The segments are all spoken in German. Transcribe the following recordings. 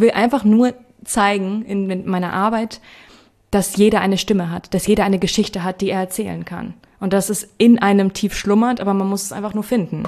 will einfach nur zeigen in meiner Arbeit, dass jeder eine Stimme hat, dass jeder eine Geschichte hat, die er erzählen kann. Und dass es in einem tief schlummert, aber man muss es einfach nur finden.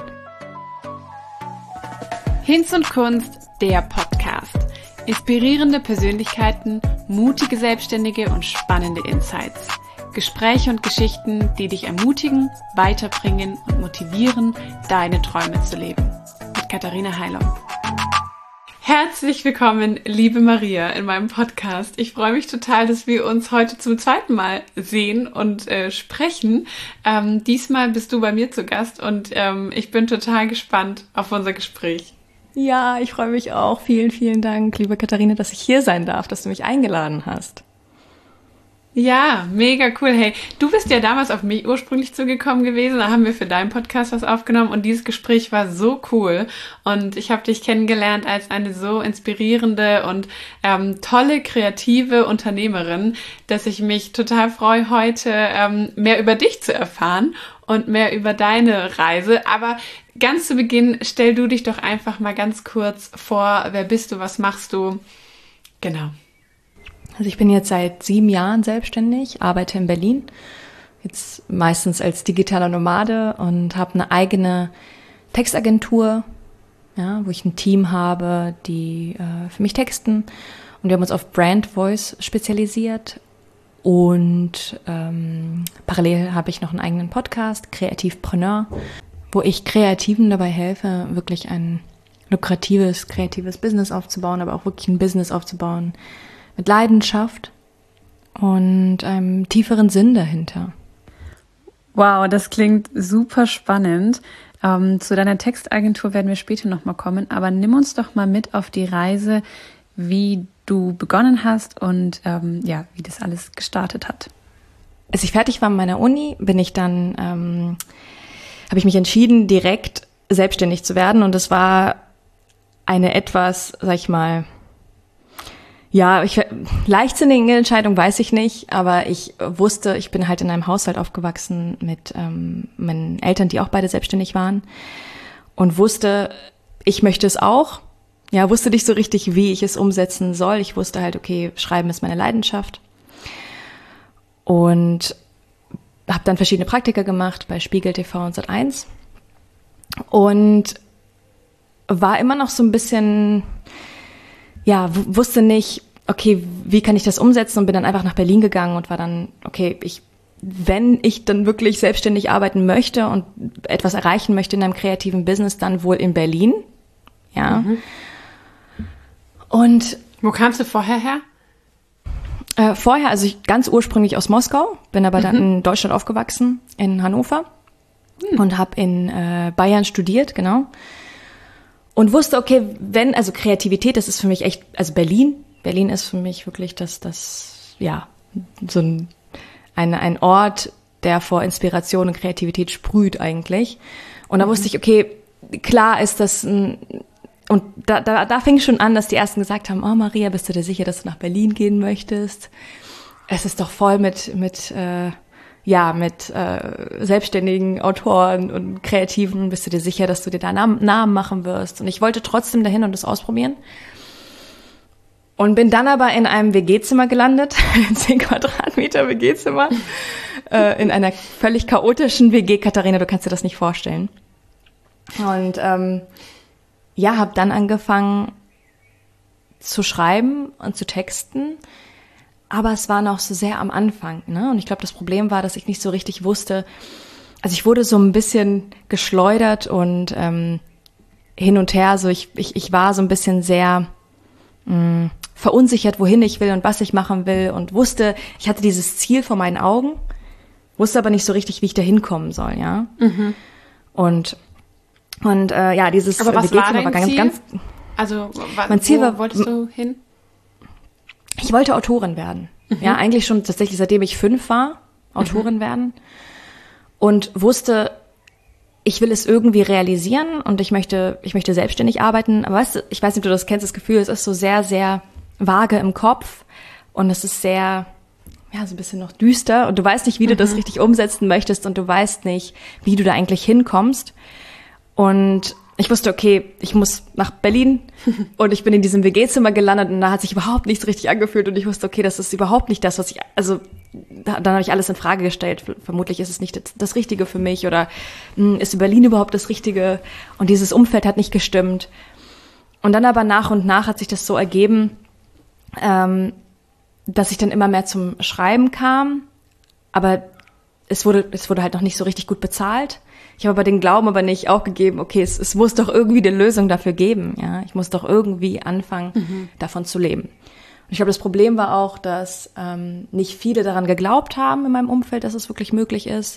Hinz und Kunst, der Podcast. Inspirierende Persönlichkeiten, mutige Selbstständige und spannende Insights. Gespräche und Geschichten, die dich ermutigen, weiterbringen und motivieren, deine Träume zu leben. Mit Katharina Heilung. Herzlich willkommen, liebe Maria, in meinem Podcast. Ich freue mich total, dass wir uns heute zum zweiten Mal sehen und sprechen. Diesmal bist du bei mir zu Gast und ich bin total gespannt auf unser Gespräch. Ja, ich freue mich auch. Vielen, vielen Dank, liebe Katharina, dass ich hier sein darf, dass du mich eingeladen hast. Ja, mega cool. Hey, du bist ja damals auf mich ursprünglich zugekommen gewesen. Da haben wir für deinen Podcast was aufgenommen und dieses Gespräch war so cool. Und ich habe dich kennengelernt als eine so inspirierende und tolle, kreative Unternehmerin, dass ich mich total freue, heute mehr über dich zu erfahren und mehr über deine Reise. Aber ganz zu Beginn, stell du dich doch einfach mal ganz kurz vor. Wer bist du? Was machst du? Genau. Also ich bin jetzt seit 7 Jahren selbstständig, arbeite in Berlin, jetzt meistens als digitaler Nomade und habe eine eigene Textagentur, ja, wo ich ein Team habe, die für mich texten. Und wir haben uns auf Brand Voice spezialisiert. Und parallel habe ich noch einen eigenen Podcast, Kreativpreneur, wo ich Kreativen dabei helfe, wirklich ein lukratives, kreatives Business aufzubauen, aber auch wirklich ein Business aufzubauen, mit Leidenschaft und einem tieferen Sinn dahinter. Wow, das klingt super spannend. Zu deiner Textagentur werden wir später nochmal kommen, aber nimm uns doch mal mit auf die Reise, wie du begonnen hast und wie das alles gestartet hat. Als ich fertig war mit meiner Uni, habe ich mich entschieden, direkt selbstständig zu werden, und das war eine etwas, sag ich mal, leichtsinnige Entscheidung weiß ich nicht, aber ich wusste, ich bin halt in einem Haushalt aufgewachsen mit meinen Eltern, die auch beide selbstständig waren, und wusste, ich möchte es auch. Ja, wusste nicht so richtig, wie ich es umsetzen soll. Ich wusste halt, okay, Schreiben ist meine Leidenschaft. Und habe dann verschiedene Praktika gemacht bei Spiegel TV und Sat.1 und war immer noch so ein bisschen, wusste nicht, okay, wie kann ich das umsetzen, und bin dann einfach nach Berlin gegangen und war dann, okay, wenn ich dann wirklich selbstständig arbeiten möchte und etwas erreichen möchte in einem kreativen Business, dann wohl in Berlin, ja. Mhm. Und wo kamst du vorher her? Also ich ganz ursprünglich aus Moskau, bin aber dann in Deutschland aufgewachsen, in Hannover, und habe in Bayern studiert, genau. Und wusste, okay, Kreativität, das ist für mich echt, also Berlin ist für mich wirklich so ein Ort, der vor Inspiration und Kreativität sprüht eigentlich. Und da wusste ich, okay, klar ist das und da fing schon an, dass die Ersten gesagt haben, oh Maria, bist du dir sicher, dass du nach Berlin gehen möchtest? Es ist doch voll mit selbstständigen Autoren und Kreativen. Bist du dir sicher, dass du dir da Namen machen wirst? Und ich wollte trotzdem dahin und das ausprobieren. Und bin dann aber in einem WG-Zimmer gelandet, 10 Quadratmeter WG-Zimmer, in einer völlig chaotischen WG. Katharina, du kannst dir das nicht vorstellen. Und habe dann angefangen zu schreiben und zu texten. Aber es war noch so sehr am Anfang, ne? Und ich glaube, das Problem war, dass ich nicht so richtig wusste. Also ich wurde so ein bisschen geschleudert und hin und her. So ich war so ein bisschen sehr verunsichert, wohin ich will und was ich machen will, und wusste, ich hatte dieses Ziel vor meinen Augen, wusste aber nicht so richtig, wie ich da hinkommen soll, ja. Mhm. Und dieses aber was war dein ganz, Ziel? ganz. Also mein Ziel wo wolltest du hin? Ich wollte Autorin werden. Mhm. Ja, eigentlich schon tatsächlich, seitdem ich 5 war, Autorin werden. Und wusste, ich will es irgendwie realisieren und ich möchte selbstständig arbeiten. Aber weißt du, ich weiß nicht, ob du das kennst, das Gefühl, es ist so sehr, sehr vage im Kopf und es ist sehr, so ein bisschen noch düster und du weißt nicht, wie du das richtig umsetzen möchtest und du weißt nicht, wie du da eigentlich hinkommst. Und ich wusste, okay, ich muss nach Berlin und ich bin in diesem WG-Zimmer gelandet und da hat sich überhaupt nichts richtig angefühlt und ich wusste, okay, das ist überhaupt nicht das, was ich, also dann habe ich alles in Frage gestellt. Vermutlich ist es nicht das Richtige für mich oder ist Berlin überhaupt das Richtige und dieses Umfeld hat nicht gestimmt. Und dann aber nach und nach hat sich das so ergeben, dass ich dann immer mehr zum Schreiben kam, aber es wurde halt noch nicht so richtig gut bezahlt. Ich habe aber den Glauben aber nicht aufgegeben, okay, es muss doch irgendwie eine Lösung dafür geben, ja. Ich muss doch irgendwie anfangen, davon zu leben. Und ich glaube, das Problem war auch, dass nicht viele daran geglaubt haben in meinem Umfeld, dass es wirklich möglich ist.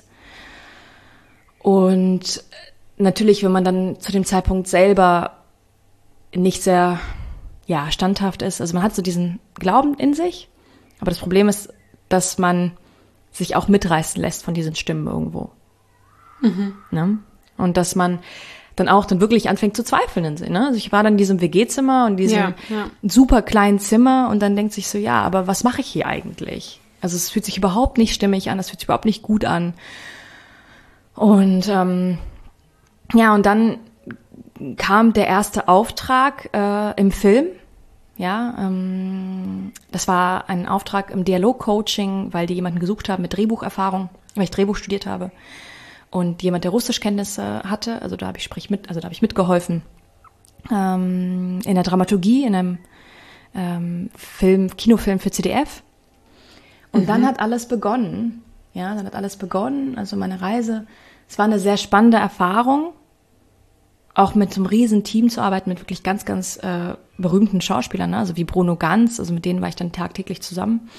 Und natürlich, wenn man dann zu dem Zeitpunkt selber nicht sehr, standhaft ist, also man hat so diesen Glauben in sich, aber das Problem ist, dass man sich auch mitreißen lässt von diesen Stimmen irgendwo. Ne? Und dass man dann auch wirklich anfängt zu zweifeln. Ne? Also ich war dann in diesem WG-Zimmer und diesem super kleinen Zimmer und dann denkt sich so, ja, aber was mache ich hier eigentlich? Also es fühlt sich überhaupt nicht stimmig an, es fühlt sich überhaupt nicht gut an. Und und dann kam der erste Auftrag im Film. Ja, das war ein Auftrag im Dialogcoaching, weil die jemanden gesucht haben mit Drehbucherfahrung, weil ich Drehbuch studiert habe. Und jemand, der Russischkenntnisse hatte, also da habe ich mitgeholfen, in der Dramaturgie, in einem Kinofilm für ZDF. Und dann hat alles begonnen. Ja, also meine Reise. Es war eine sehr spannende Erfahrung, auch mit so einem riesen Team zu arbeiten, mit wirklich ganz, ganz berühmten Schauspielern, ne? Also wie Bruno Ganz, also mit denen war ich dann tagtäglich zusammen.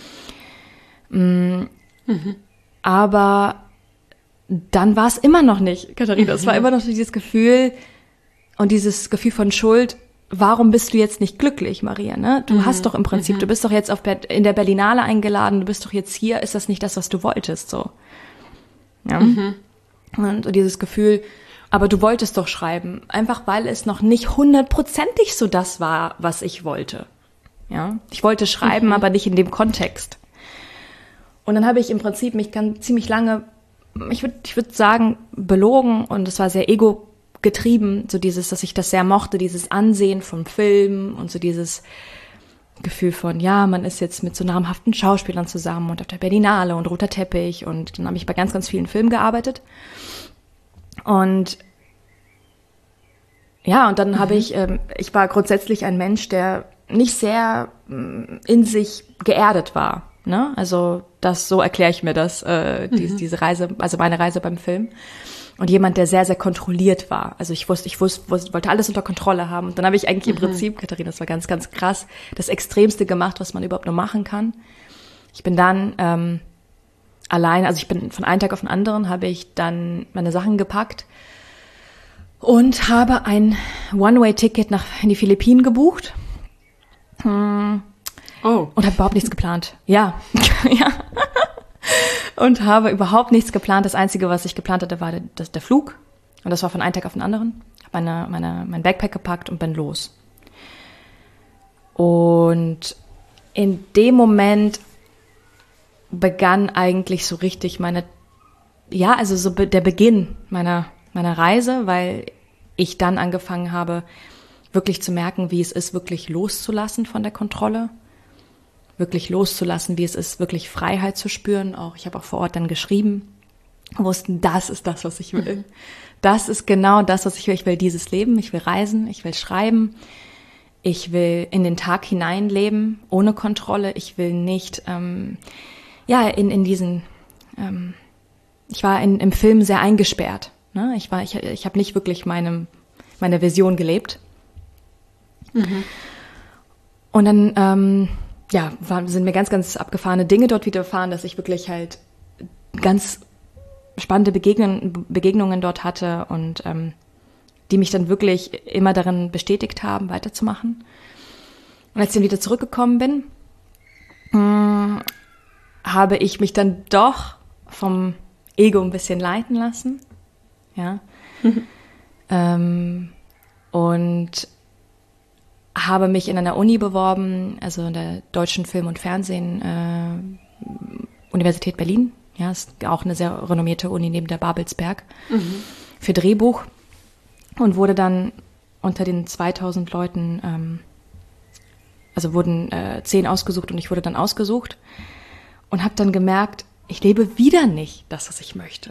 Aber dann war es immer noch nicht, Katharina. Es war immer noch dieses Gefühl und dieses Gefühl von Schuld. Warum bist du jetzt nicht glücklich, Maria? Ne? Du hast doch im Prinzip, du bist doch jetzt in der Berlinale eingeladen, du bist doch jetzt hier. Ist das nicht das, was du wolltest? So. Ja. Und dieses Gefühl, aber du wolltest doch schreiben, einfach weil es noch nicht 100%ig so das war, was ich wollte. Ja, ich wollte schreiben, aber nicht in dem Kontext. Und dann habe ich im Prinzip mich ziemlich lange, ich würde sagen, belogen und es war sehr ego-getrieben, so dieses, dass ich das sehr mochte, dieses Ansehen vom Film und so dieses Gefühl von, ja, man ist jetzt mit so namhaften Schauspielern zusammen und auf der Berlinale und roter Teppich und dann habe ich bei ganz, ganz vielen Filmen gearbeitet. Und ja, und dann habe ich war grundsätzlich ein Mensch, der nicht sehr in sich geerdet war. Ne? Also so erkläre ich mir das, diese Reise, also meine Reise beim Film. Und jemand, der sehr, sehr kontrolliert war. Also ich wollte alles unter Kontrolle haben. Und dann habe ich eigentlich im Prinzip, Katharina, das war ganz, ganz krass, das Extremste gemacht, was man überhaupt nur machen kann. Ich bin dann allein, also ich bin von einem Tag auf den anderen, habe ich dann meine Sachen gepackt und habe ein One-Way-Ticket in die Philippinen gebucht. Und habe überhaupt nichts geplant. Ja. Und habe überhaupt nichts geplant. Das Einzige, was ich geplant hatte, war der Flug. Und das war von einem Tag auf den anderen. Habe mein Backpack gepackt und bin los. Und in dem Moment begann eigentlich so richtig der Beginn meiner Reise, weil ich dann angefangen habe, wirklich zu merken, wie es ist, wirklich loszulassen von der Kontrolle. Wirklich loszulassen, wie es ist, wirklich Freiheit zu spüren. Ich habe auch vor Ort dann geschrieben, wussten, das ist das, was ich will. Das ist genau das, was ich will. Ich will dieses Leben, ich will reisen, ich will schreiben, ich will in den Tag hineinleben, ohne Kontrolle. Ich will nicht, ich war im Film sehr eingesperrt. Ne? Ich habe nicht wirklich meine Vision gelebt. Und dann, sind mir ganz, ganz abgefahrene Dinge dort widerfahren, dass ich wirklich halt ganz spannende Begegnungen dort hatte und die mich dann wirklich immer darin bestätigt haben, weiterzumachen. Und als ich dann wieder zurückgekommen bin, habe ich mich dann doch vom Ego ein bisschen leiten lassen. Ja. Und habe mich in einer Uni beworben, also in der Deutschen Film- und Fernsehen Universität Berlin. Ja, ist auch eine sehr renommierte Uni neben der Babelsberg für Drehbuch. und wurde dann unter den 2000 Leuten, also wurden 10 ausgesucht und ich wurde dann ausgesucht und habe dann gemerkt, ich lebe wieder nicht das, was ich möchte.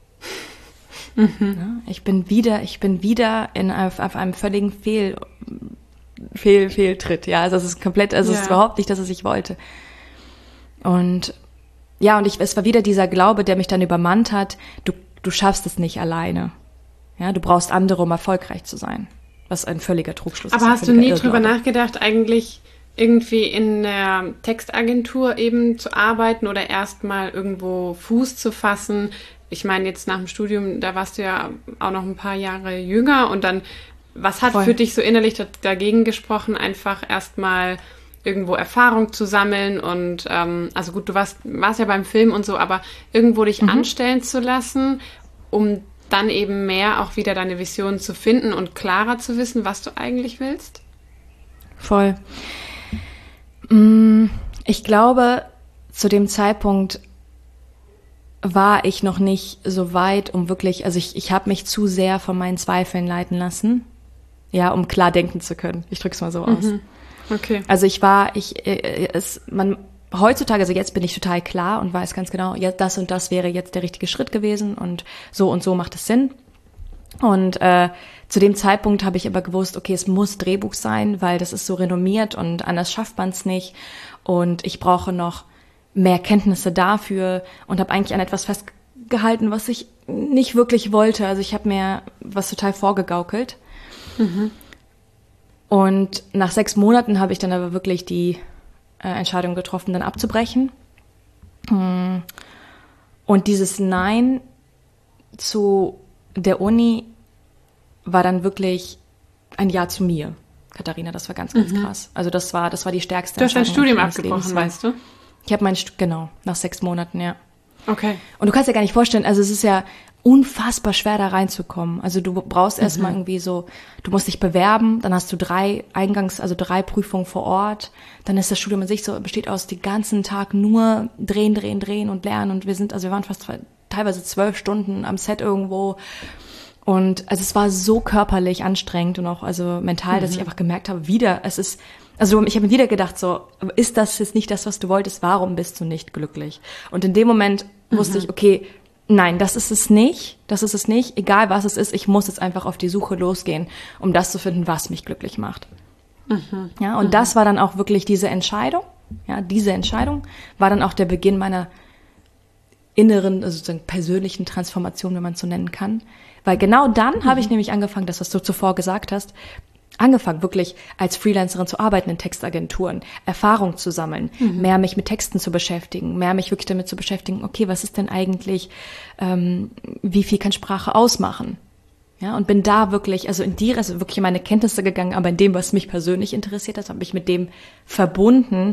Ja, ich bin wieder auf einem völligen Fehltritt. Ja, also es ist komplett, also es ist überhaupt nicht das, was ich wollte. Und ja, und es war wieder dieser Glaube, der mich dann übermannt hat, du schaffst es nicht alleine. Ja, du brauchst andere, um erfolgreich zu sein. Was ein völliger Trugschluss ist. Aber hast du nie drüber nachgedacht, eigentlich irgendwie in einer Textagentur eben zu arbeiten oder erstmal irgendwo Fuß zu fassen? Ich meine, jetzt nach dem Studium, da warst du ja auch noch ein paar Jahre jünger und dann, was hat für dich so innerlich dagegen gesprochen, einfach erstmal irgendwo Erfahrung zu sammeln und also gut, du warst ja beim Film und so, aber irgendwo dich anstellen zu lassen, um dann eben mehr auch wieder deine Vision zu finden und klarer zu wissen, was du eigentlich willst? Voll. Ich glaube, zu dem Zeitpunkt war ich noch nicht so weit, um wirklich, also ich habe mich zu sehr von meinen Zweifeln leiten lassen, ja, um klar denken zu können. Ich drück's mal so aus. Okay. Also heutzutage, also jetzt bin ich total klar und weiß ganz genau, ja, das und das wäre jetzt der richtige Schritt gewesen und so macht es Sinn. Und zu dem Zeitpunkt habe ich aber gewusst, okay, es muss Drehbuch sein, weil das ist so renommiert und anders schafft man es nicht. Und ich brauche noch mehr Kenntnisse dafür und habe eigentlich an etwas festgehalten, was ich nicht wirklich wollte. Also ich habe mir was total vorgegaukelt. Und nach 6 Monaten habe ich dann aber wirklich die Entscheidung getroffen, dann abzubrechen. Und dieses Nein zu der Uni war dann wirklich ein Ja zu mir, Katharina. Das war ganz, ganz krass. Also das war die stärkste Entscheidung. Du hast dein Studium abgebrochen, weißt du? Ich habe genau, nach 6 Monaten, ja. Okay. Und du kannst dir gar nicht vorstellen, also es ist ja unfassbar schwer, da reinzukommen. Also du brauchst erstmal irgendwie so, du musst dich bewerben, dann hast du 3 Prüfungen vor Ort, dann ist das Studium an sich so, besteht aus den ganzen Tag nur drehen und lernen und wir waren fast teilweise 12 Stunden am Set irgendwo und also es war so körperlich anstrengend und auch also mental, dass ich einfach gemerkt habe, ich habe mir wieder gedacht so, ist das jetzt nicht das, was du wolltest, warum bist du nicht glücklich? Und in dem Moment wusste ich, okay, nein, das ist es nicht, egal was es ist, ich muss jetzt einfach auf die Suche losgehen, um das zu finden, was mich glücklich macht. Ja, und das war dann auch wirklich diese Entscheidung war dann auch der Beginn meiner inneren, also sozusagen persönlichen Transformation, wenn man es so nennen kann. Weil genau dann habe ich nämlich angefangen, das, was du zuvor gesagt hast, wirklich als Freelancerin zu arbeiten in Textagenturen, Erfahrung zu sammeln, mehr mich mit Texten zu beschäftigen, mehr mich wirklich damit zu beschäftigen, okay, was ist denn eigentlich, wie viel kann Sprache ausmachen? Ja, und bin da wirklich, wirklich in meine Kenntnisse gegangen, aber in dem, was mich persönlich interessiert hat, habe ich mit dem verbunden,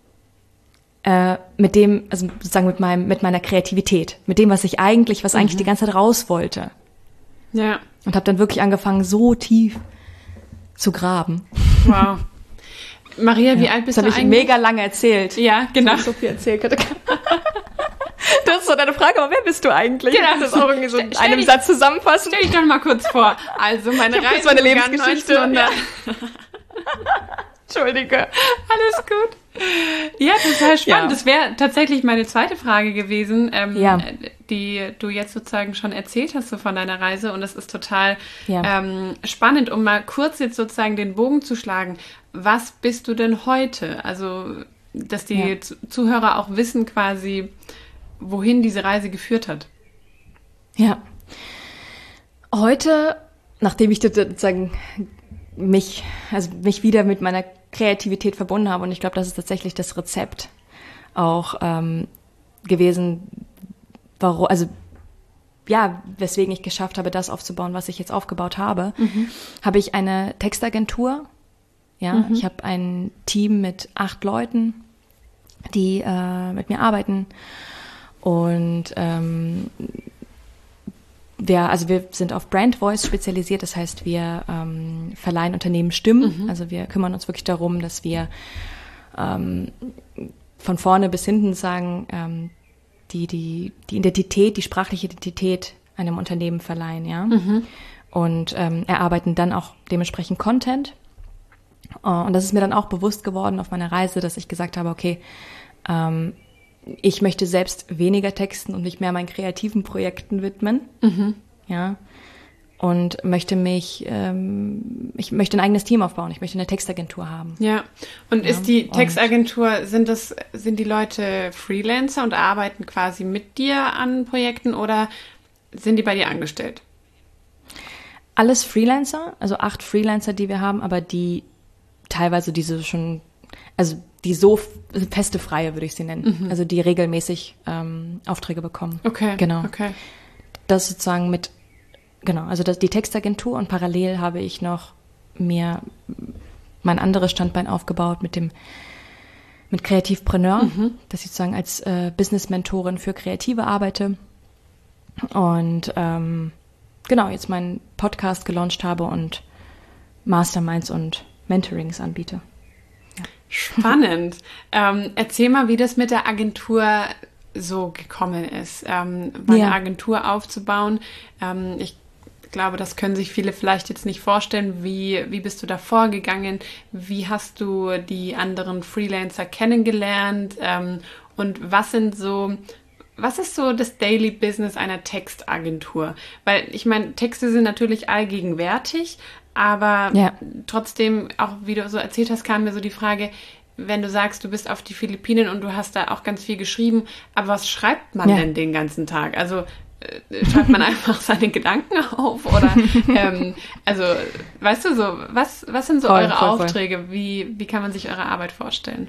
mit meiner Kreativität, mit dem, was eigentlich die ganze Zeit raus wollte. Ja. Und habe dann wirklich angefangen, so tief zu graben. Wow. Maria, wie alt bist du eigentlich? Das habe ich mega lange erzählt. Ja, genau. So viel erzählt. Das ist so deine Frage, aber wer bist du eigentlich? Genau. Das ist auch irgendwie so in einem Satz zusammenfassen. Stell dich doch mal kurz vor. Also meine Reise, meine Lebensgeschichte. Ja. Entschuldige. Alles gut. Ja, total spannend. Ja. Das wäre tatsächlich meine zweite Frage gewesen, die du jetzt sozusagen schon erzählt hast so von deiner Reise. Und das ist total spannend, um mal kurz jetzt sozusagen den Bogen zu schlagen. Was bist du denn heute? Also, dass die Zuhörer auch wissen quasi, wohin diese Reise geführt hat. Ja. Heute, nachdem ich sozusagen mich wieder mit meiner Kreativität verbunden habe, und ich glaube, das ist tatsächlich das Rezept auch gewesen, weswegen ich geschafft habe, das aufzubauen, was ich jetzt aufgebaut habe, habe ich eine Textagentur. Ja, ich habe ein Team mit 8 Leuten, die mit mir arbeiten, und wir sind auf Brand Voice spezialisiert, das heißt, wir verleihen Unternehmen Stimmen. Also wir kümmern uns wirklich darum, dass wir von vorne bis hinten sagen, die Identität, die sprachliche Identität einem Unternehmen verleihen, ja. und erarbeiten dann auch dementsprechend Content. Und das ist mir dann auch bewusst geworden auf meiner Reise, dass ich gesagt habe, okay, ich möchte selbst weniger texten und mich mehr meinen kreativen Projekten widmen. Ja. Und möchte ich möchte ein eigenes Team aufbauen. Ich möchte eine Textagentur haben. Ja. Und ist die Textagentur, sind die Leute Freelancer und arbeiten quasi mit dir an Projekten oder sind die bei dir angestellt? Alles Freelancer, also 8 Freelancer, die wir haben, aber die teilweise diese schon, also die so feste Freie, würde ich sie nennen. Also die regelmäßig Aufträge bekommen. Okay. Genau. Okay. Das sozusagen also die Textagentur, und parallel habe ich noch mir mein anderes Standbein aufgebaut mit Kreativpreneur, dass ich sozusagen als Business-Mentorin für Kreative arbeite und jetzt meinen Podcast gelauncht habe und Masterminds und Mentorings anbiete. Ja. Spannend. Erzähl mal, wie das mit der Agentur so gekommen ist, eine Agentur aufzubauen. Ich glaube, das können sich viele vielleicht jetzt nicht vorstellen. Wie bist du da vorgegangen? Wie hast du die anderen Freelancer kennengelernt? Und was ist so das Daily Business einer Textagentur? Weil ich meine, Texte sind natürlich allgegenwärtig, aber trotzdem, auch wie du so erzählt hast, kam mir so die Frage, wenn du sagst, du bist auf die Philippinen und du hast da auch ganz viel geschrieben, aber was schreibt man denn den ganzen Tag? Also schreibt man einfach seine Gedanken auf oder also weißt du so, was sind so eure Aufträge? Wie kann man sich eure Arbeit vorstellen?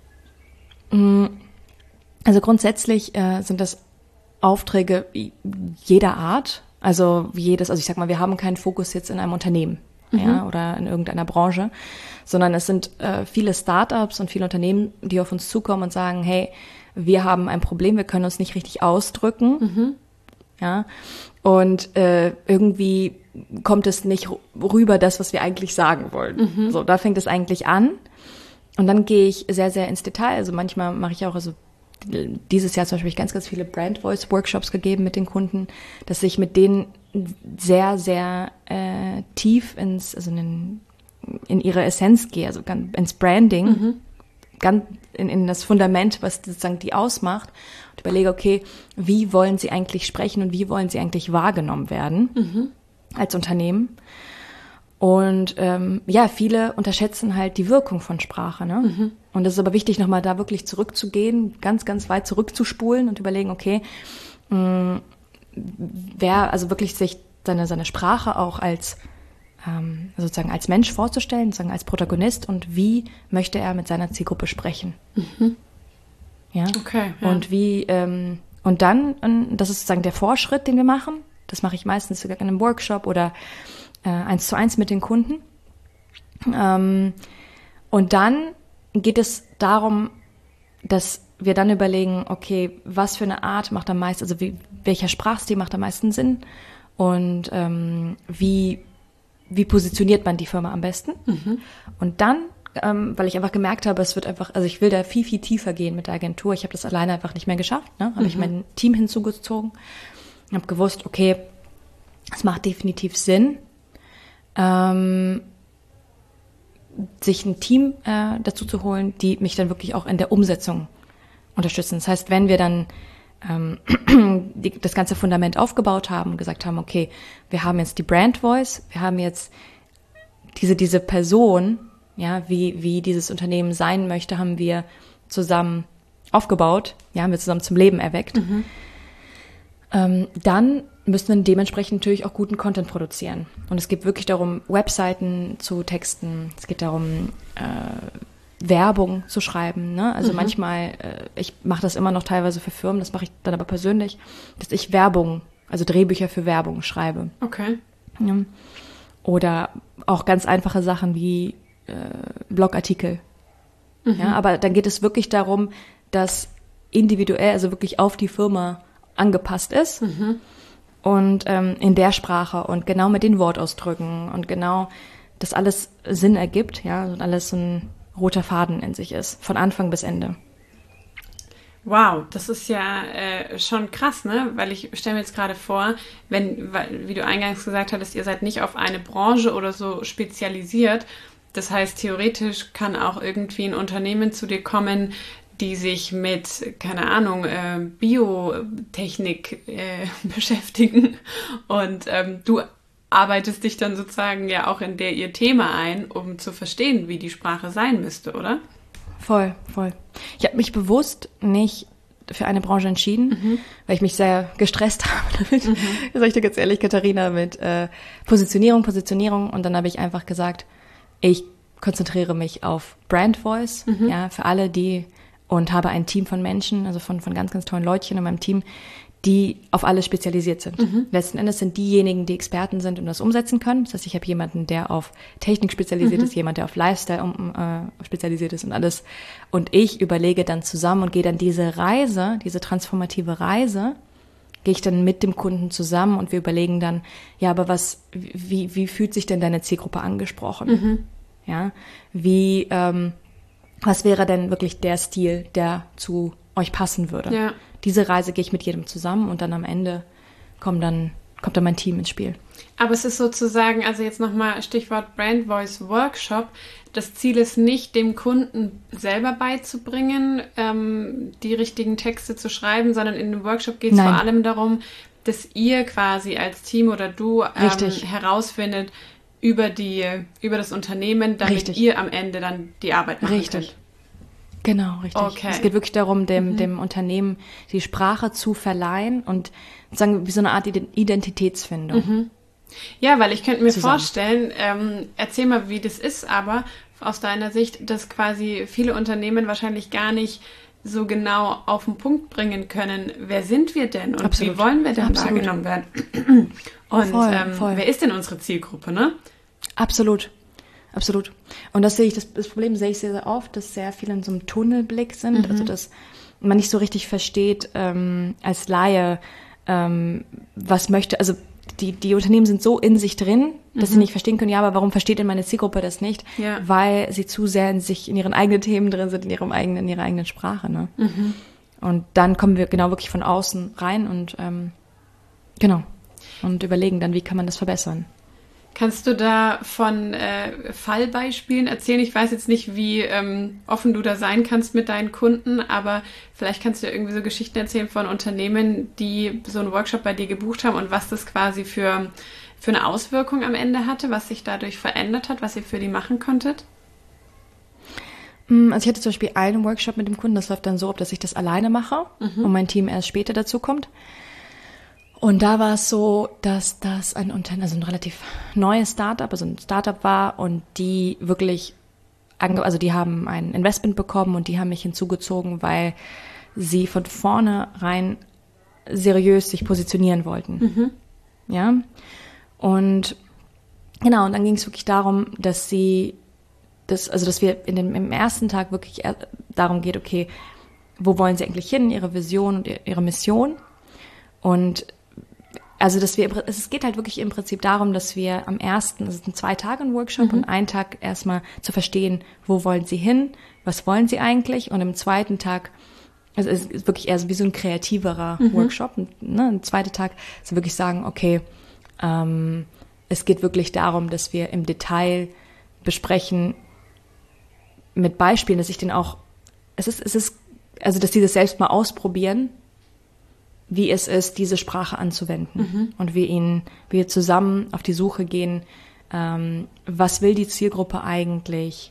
Also grundsätzlich sind das Aufträge jeder Art, also ich sag mal, wir haben keinen Fokus jetzt in einem Unternehmen oder in irgendeiner Branche, sondern es sind viele Startups und viele Unternehmen, die auf uns zukommen und sagen, hey, wir haben ein Problem, wir können uns nicht richtig ausdrücken. Ja, und irgendwie kommt es nicht rüber, das, was wir eigentlich sagen wollen. So, da fängt es eigentlich an. Und dann gehe ich sehr, sehr ins Detail. Also manchmal mache ich auch, also dieses Jahr zum Beispiel ganz, ganz viele Brand Voice Workshops gegeben mit den Kunden, dass ich mit denen sehr, sehr tief in ihre Essenz gehe, also ins Branding, ganz in das Fundament, was sozusagen die ausmacht, und überlege, okay, wie wollen sie eigentlich sprechen und wie wollen sie eigentlich wahrgenommen werden als Unternehmen? Und viele unterschätzen halt die Wirkung von Sprache, ne? Und es ist aber wichtig, nochmal da wirklich zurückzugehen, ganz, ganz weit zurückzuspulen und überlegen, okay, wer also wirklich sich seine Sprache auch als sozusagen als Mensch vorzustellen, sozusagen als Protagonist, und wie möchte er mit seiner Zielgruppe sprechen. Ja. Okay. Ja. Und und dann, das ist sozusagen der Vorschritt, den wir machen. Das mache ich meistens sogar in einem Workshop oder 1:1 mit den Kunden. Und dann geht es darum, dass wir dann überlegen, okay, was für eine Art macht am meisten, also welcher Sprachstil macht am meisten Sinn und wie positioniert man die Firma am besten? Und dann, weil ich einfach gemerkt habe, es wird einfach, also ich will da viel, viel tiefer gehen mit der Agentur. Ich habe das alleine einfach nicht mehr geschafft, ne? Habe ich mein Team hinzugezogen und habe gewusst, okay, es macht definitiv Sinn, sich ein Team dazu zu holen, die mich dann wirklich auch in der Umsetzung unterstützen. Das heißt, wenn wir dann das ganze Fundament aufgebaut haben und gesagt haben, okay, wir haben jetzt die Brand Voice, wir haben jetzt diese Person, ja, wie dieses Unternehmen sein möchte, haben wir zusammen aufgebaut, ja, haben wir zusammen zum Leben erweckt. Dann müssen wir dementsprechend natürlich auch guten Content produzieren. Und es geht wirklich darum, Webseiten zu texten, es geht darum, Werbung zu schreiben, ne? Also manchmal, ich mache das immer noch teilweise für Firmen, das mache ich dann aber persönlich, dass ich Werbung, also Drehbücher für Werbung schreibe. Okay. Ja. Oder auch ganz einfache Sachen wie Blogartikel. Ja, aber dann geht es wirklich darum, dass individuell, also wirklich auf die Firma angepasst ist und in der Sprache und genau mit den Wortausdrücken und genau, dass alles Sinn ergibt, ja, und alles so ein roter Faden in sich ist, von Anfang bis Ende. Wow, das ist ja schon krass, ne? Weil ich stelle mir jetzt gerade vor, wie du eingangs gesagt hattest, ihr seid nicht auf eine Branche oder so spezialisiert. Das heißt, theoretisch kann auch irgendwie ein Unternehmen zu dir kommen, die sich mit, keine Ahnung, Biotechnik beschäftigen. Und du arbeitest dich dann sozusagen ja auch in ihr Thema ein, um zu verstehen, wie die Sprache sein müsste, oder? Voll. Ich habe mich bewusst nicht für eine Branche entschieden, weil ich mich sehr gestresst habe damit. Das sage ich dir ganz ehrlich, Katharina, mit Positionierung. Und dann habe ich einfach gesagt, ich konzentriere mich auf Brand Voice, ja, für alle und habe ein Team von Menschen, also von ganz, ganz tollen Leutchen in meinem Team, die auf alles spezialisiert sind. Letzten Endes sind diejenigen, die Experten sind und das umsetzen können. Das heißt, ich habe jemanden, der auf Technik spezialisiert ist, jemand, der auf Lifestyle spezialisiert ist und alles. Und ich überlege dann zusammen und gehe dann diese Reise, diese transformative Reise, gehe ich dann mit dem Kunden zusammen und wir überlegen dann, ja, aber wie fühlt sich denn deine Zielgruppe angesprochen? Ja, was wäre denn wirklich der Stil, der zu euch passen würde? Ja. Diese Reise gehe ich mit jedem zusammen und dann am Ende kommt dann mein Team ins Spiel. Aber es ist sozusagen, also jetzt nochmal Stichwort Brand Voice Workshop, das Ziel ist nicht, dem Kunden selber beizubringen, die richtigen Texte zu schreiben, sondern in dem Workshop geht es vor allem darum, dass ihr quasi als Team oder du herausfindet über das Unternehmen, damit ihr am Ende dann die Arbeit machen könnt. Genau, richtig. Okay. Es geht wirklich darum, dem Unternehmen die Sprache zu verleihen und sagen wie so eine Art Identitätsfindung. Ja, weil ich könnte mir vorstellen, erzähl mal, wie das ist, aber aus deiner Sicht, dass quasi viele Unternehmen wahrscheinlich gar nicht so genau auf den Punkt bringen können, wer sind wir denn und wie wollen wir denn wahrgenommen werden? Und voll. Wer ist denn unsere Zielgruppe, ne? Absolut. Und das Problem sehe ich sehr, sehr oft, dass sehr viele in so einem Tunnelblick sind, also dass man nicht so richtig versteht als Laie, was möchte, also die Unternehmen sind so in sich drin, dass sie nicht verstehen können, ja, aber warum versteht denn meine Zielgruppe das nicht? Ja. Weil sie zu sehr in ihren eigenen Themen drin sind, in ihrer eigenen Sprache, ne? Und dann kommen wir genau wirklich von außen rein und und überlegen dann, wie kann man das verbessern. Kannst du da von Fallbeispielen erzählen? Ich weiß jetzt nicht, wie offen du da sein kannst mit deinen Kunden, aber vielleicht kannst du irgendwie so Geschichten erzählen von Unternehmen, die so einen Workshop bei dir gebucht haben und was das quasi für eine Auswirkung am Ende hatte, was sich dadurch verändert hat, was ihr für die machen konntet? Also ich hatte zum Beispiel einen Workshop mit dem Kunden, das läuft dann so, dass ich das alleine mache und mein Team erst später dazu kommt. Und da war es so, dass das ein Unternehmen, also ein relativ neues Startup, also ein Startup war und die wirklich, die haben ein Investment bekommen und die haben mich hinzugezogen, weil sie von vornherein seriös sich positionieren wollten. Ja. Und genau, und dann ging es wirklich darum, dass dass wir im ersten Tag wirklich darum geht, okay, wo wollen sie eigentlich hin, ihre Vision und ihre Mission? Und also es geht halt wirklich im Prinzip darum, dass wir am ersten, es sind 2 Tage ein Workshop und einen Tag erstmal zu verstehen, wo wollen sie hin, was wollen sie eigentlich, und im zweiten Tag, also es ist wirklich eher so wie so ein kreativerer Workshop, ne? Im zweiten Tag ist wirklich sagen, okay, es geht wirklich darum, dass wir im Detail besprechen mit Beispielen, dass ich den auch, dass sie das selbst mal ausprobieren, wie es ist, diese Sprache anzuwenden und wir zusammen auf die Suche gehen, was will die Zielgruppe eigentlich,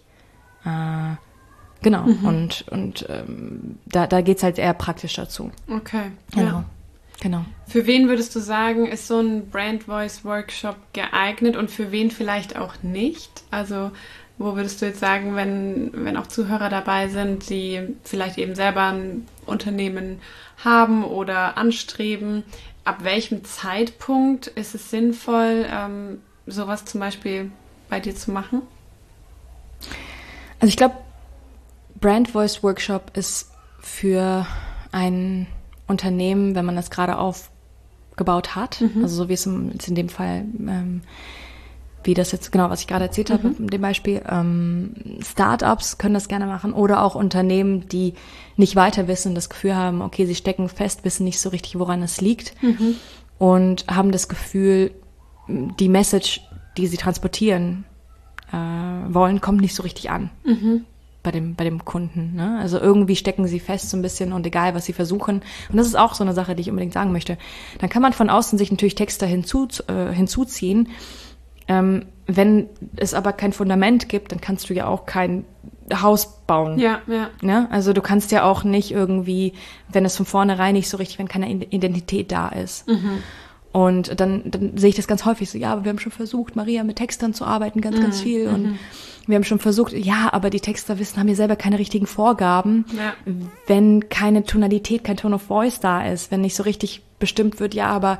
und da geht's halt eher praktisch dazu. Okay, Genau. Für wen würdest du sagen, ist so ein Brand Voice Workshop geeignet und für wen vielleicht auch nicht? Also wo würdest du jetzt sagen, wenn auch Zuhörer dabei sind, die vielleicht eben selber ein Unternehmen haben oder anstreben, ab welchem Zeitpunkt ist es sinnvoll, sowas zum Beispiel bei dir zu machen? Also ich glaube, Brand Voice Workshop ist für ein Unternehmen, wenn man das gerade aufgebaut hat, also so wie es in dem Fall wie das jetzt genau, was ich gerade erzählt habe, mit dem Beispiel, Startups können das gerne machen oder auch Unternehmen, die nicht weiter wissen, das Gefühl haben, okay, sie stecken fest, wissen nicht so richtig, woran es liegt und haben das Gefühl, die Message, die sie transportieren wollen, kommt nicht so richtig an bei dem Kunden. Ne? Also irgendwie stecken sie fest so ein bisschen und egal, was sie versuchen. Und das ist auch so eine Sache, die ich unbedingt sagen möchte. Dann kann man von außen sich natürlich Texte hinzuziehen. Wenn es aber kein Fundament gibt, dann kannst du ja auch kein Haus bauen. Ja. Ne? Also du kannst ja auch nicht irgendwie, wenn es von vornherein nicht so richtig, wenn keine Identität da ist. Und dann sehe ich das ganz häufig so, ja, aber wir haben schon versucht, Maria, mit Textern zu arbeiten, ganz viel. Und wir haben schon versucht, ja, aber die Texter haben ja selber keine richtigen Vorgaben, wenn keine Tonalität, kein Tone of Voice da ist, wenn nicht so richtig bestimmt wird, ja, aber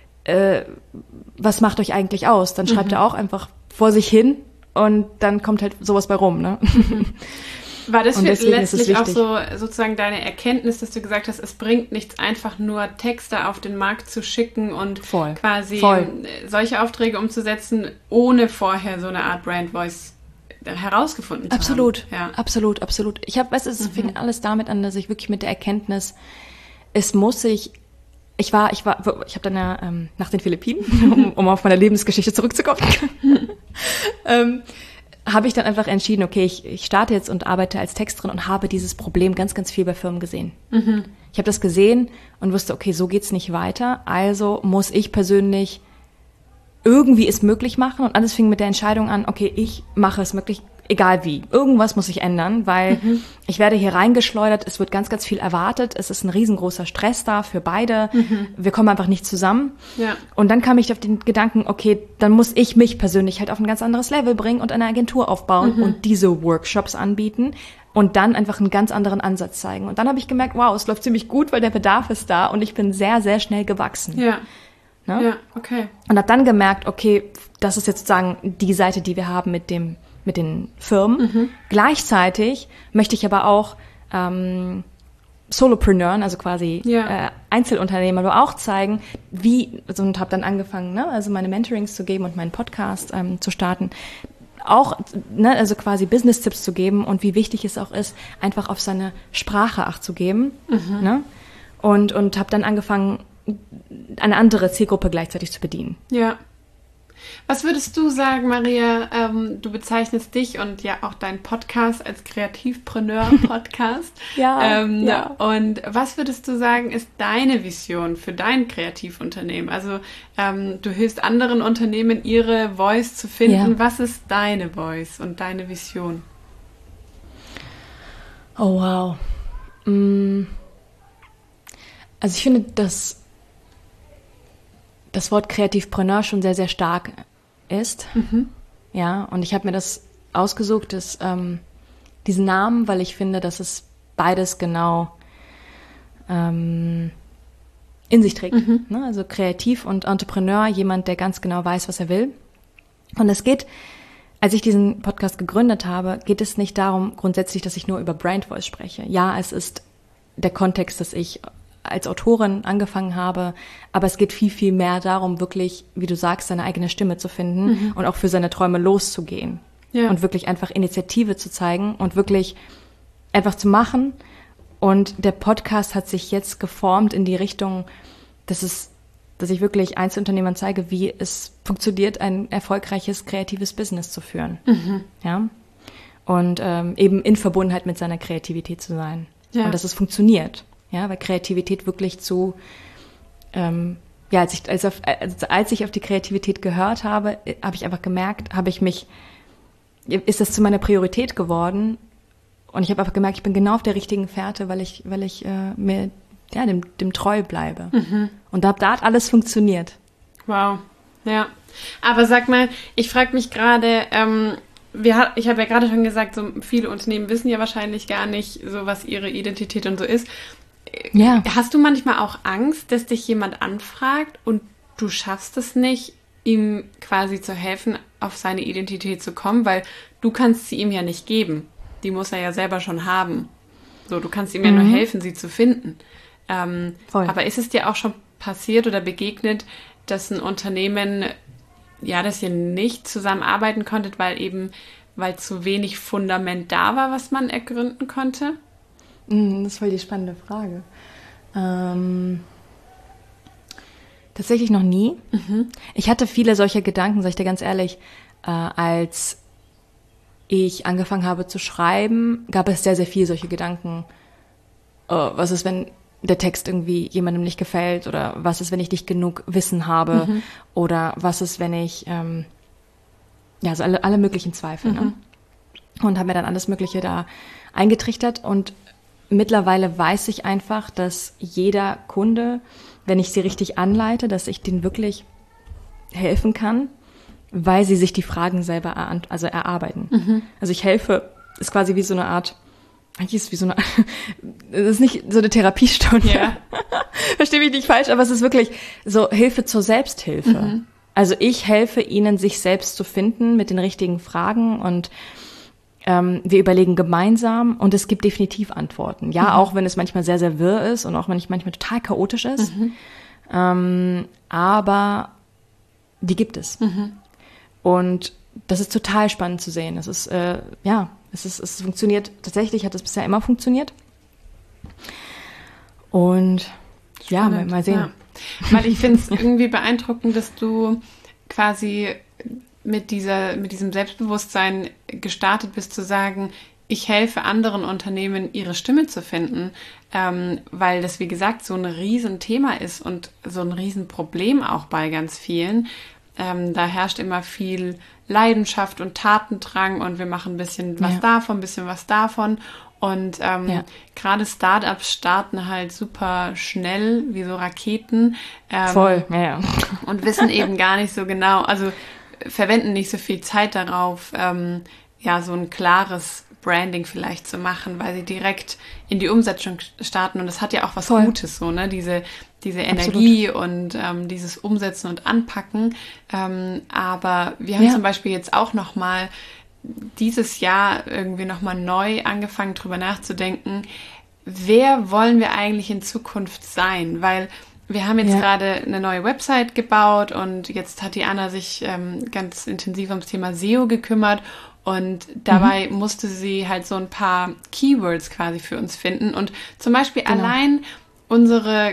was macht euch eigentlich aus? Dann schreibt er auch einfach vor sich hin und dann kommt halt sowas bei rum, ne? War das letztlich auch so sozusagen deine Erkenntnis, dass du gesagt hast, es bringt nichts, einfach nur Texte auf den Markt zu schicken und quasi solche Aufträge umzusetzen, ohne vorher so eine Art Brand Voice herausgefunden zu haben? Absolut. Ich habe, es fing alles damit an, dass ich wirklich mit der Erkenntnis, ich habe dann ja nach den Philippinen, um auf meine Lebensgeschichte zurückzukommen, habe ich dann einfach entschieden, okay, ich starte jetzt und arbeite als Texterin und habe dieses Problem ganz, ganz viel bei Firmen gesehen. Ich habe das gesehen und wusste, okay, so geht's nicht weiter, also muss ich persönlich irgendwie es möglich machen und alles fing mit der Entscheidung an, okay, ich mache es möglich, egal wie. Irgendwas muss sich ändern, weil ich werde hier reingeschleudert, es wird ganz, ganz viel erwartet, es ist ein riesengroßer Stress da für beide, wir kommen einfach nicht zusammen. Ja. Und dann kam ich auf den Gedanken, okay, dann muss ich mich persönlich halt auf ein ganz anderes Level bringen und eine Agentur aufbauen und diese Workshops anbieten und dann einfach einen ganz anderen Ansatz zeigen. Und dann habe ich gemerkt, wow, es läuft ziemlich gut, weil der Bedarf ist da und ich bin sehr, sehr schnell gewachsen. Ja. Ne? Ja, okay. Und habe dann gemerkt, okay, das ist jetzt sozusagen die Seite, die wir haben mit den Firmen. Gleichzeitig möchte ich aber auch Solopreneuren, also quasi Einzelunternehmer, aber auch zeigen, und habe dann angefangen, ne, also meine Mentorings zu geben und meinen Podcast zu starten, auch, ne, also quasi Business-Tipps zu geben und wie wichtig es auch ist, einfach auf seine Sprache Acht zu geben. Ne? Und habe dann angefangen, eine andere Zielgruppe gleichzeitig zu bedienen. Ja. Was würdest du sagen, Maria? Du bezeichnest dich und ja auch deinen Podcast als Kreativpreneur-Podcast. Ja. Und was würdest du sagen, ist deine Vision für dein Kreativunternehmen? Also du hilfst anderen Unternehmen, ihre Voice zu finden. Ja. Was ist deine Voice und deine Vision? Oh, wow. Also ich finde, dass das Wort Kreativpreneur schon sehr, sehr stark ist. Ja, und ich habe mir das ausgesucht, diesen Namen, weil ich finde, dass es beides genau in sich trägt. Ne? Also kreativ und Entrepreneur, jemand, der ganz genau weiß, was er will. Und es geht, als ich diesen Podcast gegründet habe, geht es nicht darum grundsätzlich, dass ich nur über Brand Voice spreche. Ja, es ist der Kontext, dass ich als Autorin angefangen habe, aber es geht viel, viel mehr darum, wirklich, wie du sagst, seine eigene Stimme zu finden und auch für seine Träume loszugehen und wirklich einfach Initiative zu zeigen und wirklich einfach zu machen. Und der Podcast hat sich jetzt geformt in die Richtung, dass ich wirklich Einzelunternehmern zeige, wie es funktioniert, ein erfolgreiches, kreatives Business zu führen. Ja? Und eben in Verbundenheit mit seiner Kreativität zu sein. Ja. Und dass es funktioniert. Ja, weil Kreativität wirklich als ich auf die Kreativität gehört habe, habe ich einfach gemerkt, ist das zu meiner Priorität geworden und ich habe einfach gemerkt, ich bin genau auf der richtigen Fährte, weil ich mir dem treu bleibe. Und da hat alles funktioniert. Wow, ja. Aber sag mal, ich frage mich gerade, ich habe ja gerade schon gesagt, so viele Unternehmen wissen ja wahrscheinlich gar nicht, so was ihre Identität und so ist. Ja. Hast du manchmal auch Angst, dass dich jemand anfragt und du schaffst es nicht, ihm quasi zu helfen, auf seine Identität zu kommen, weil du kannst sie ihm ja nicht geben. Die muss er ja selber schon haben. So, du kannst ihm ja nur helfen, sie zu finden. Aber ist es dir auch schon passiert oder begegnet, dass ein Unternehmen dass ihr nicht zusammenarbeiten konntet, weil zu wenig Fundament da war, was man ergründen konnte? Das ist voll die spannende Frage. Tatsächlich noch nie. Ich hatte viele solcher Gedanken, sag ich dir ganz ehrlich, als ich angefangen habe zu schreiben, gab es sehr, sehr viel solche Gedanken. Was ist, wenn der Text irgendwie jemandem nicht gefällt? Oder was ist, wenn ich nicht genug Wissen habe? Oder was ist, wenn ich, also alle möglichen Zweifel. Ne? Und habe mir dann alles Mögliche da eingetrichtert. Und mittlerweile weiß ich einfach, dass jeder Kunde, wenn ich sie richtig anleite, dass ich denen wirklich helfen kann, weil sie sich die Fragen selber erarbeiten. Also ich helfe, ist quasi wie so eine Art, eigentlich ist es wie so eine, das ist nicht so eine Therapiestunde. Ja. Verstehe mich nicht falsch, aber es ist wirklich so Hilfe zur Selbsthilfe. Also ich helfe ihnen, sich selbst zu finden mit den richtigen Fragen und wir überlegen gemeinsam und es gibt definitiv Antworten. Ja, auch wenn es manchmal sehr, sehr wirr ist und auch wenn es manchmal total chaotisch ist. Aber die gibt es. Und das ist total spannend zu sehen. Es ist, es funktioniert, tatsächlich hat es bisher immer funktioniert. Und spannend. Mal sehen. Ja. Weil ich finde es irgendwie beeindruckend, dass du quasi mit diesem Selbstbewusstsein gestartet bist, zu sagen, ich helfe anderen Unternehmen, ihre Stimme zu finden, weil das, wie gesagt, so ein Riesenthema ist und so ein Riesenproblem auch bei ganz vielen. Da herrscht immer viel Leidenschaft und Tatendrang und wir machen ein bisschen was davon, ein bisschen was davon. Und gerade Startups starten halt super schnell, wie so Raketen. Voll, ja. Und wissen eben gar nicht so genau, also verwenden nicht so viel Zeit darauf, so ein klares Branding vielleicht zu machen, weil sie direkt in die Umsetzung starten. Und das hat ja auch was Gutes, so, ne? Diese Energie und dieses Umsetzen und Anpacken. Aber wir haben zum Beispiel jetzt auch nochmal dieses Jahr irgendwie nochmal neu angefangen, drüber nachzudenken, wer wollen wir eigentlich in Zukunft sein? Weil wir haben jetzt gerade eine neue Website gebaut und jetzt hat die Anna sich ganz intensiv ums Thema SEO gekümmert und dabei musste sie halt so ein paar Keywords quasi für uns finden und zum Beispiel allein unsere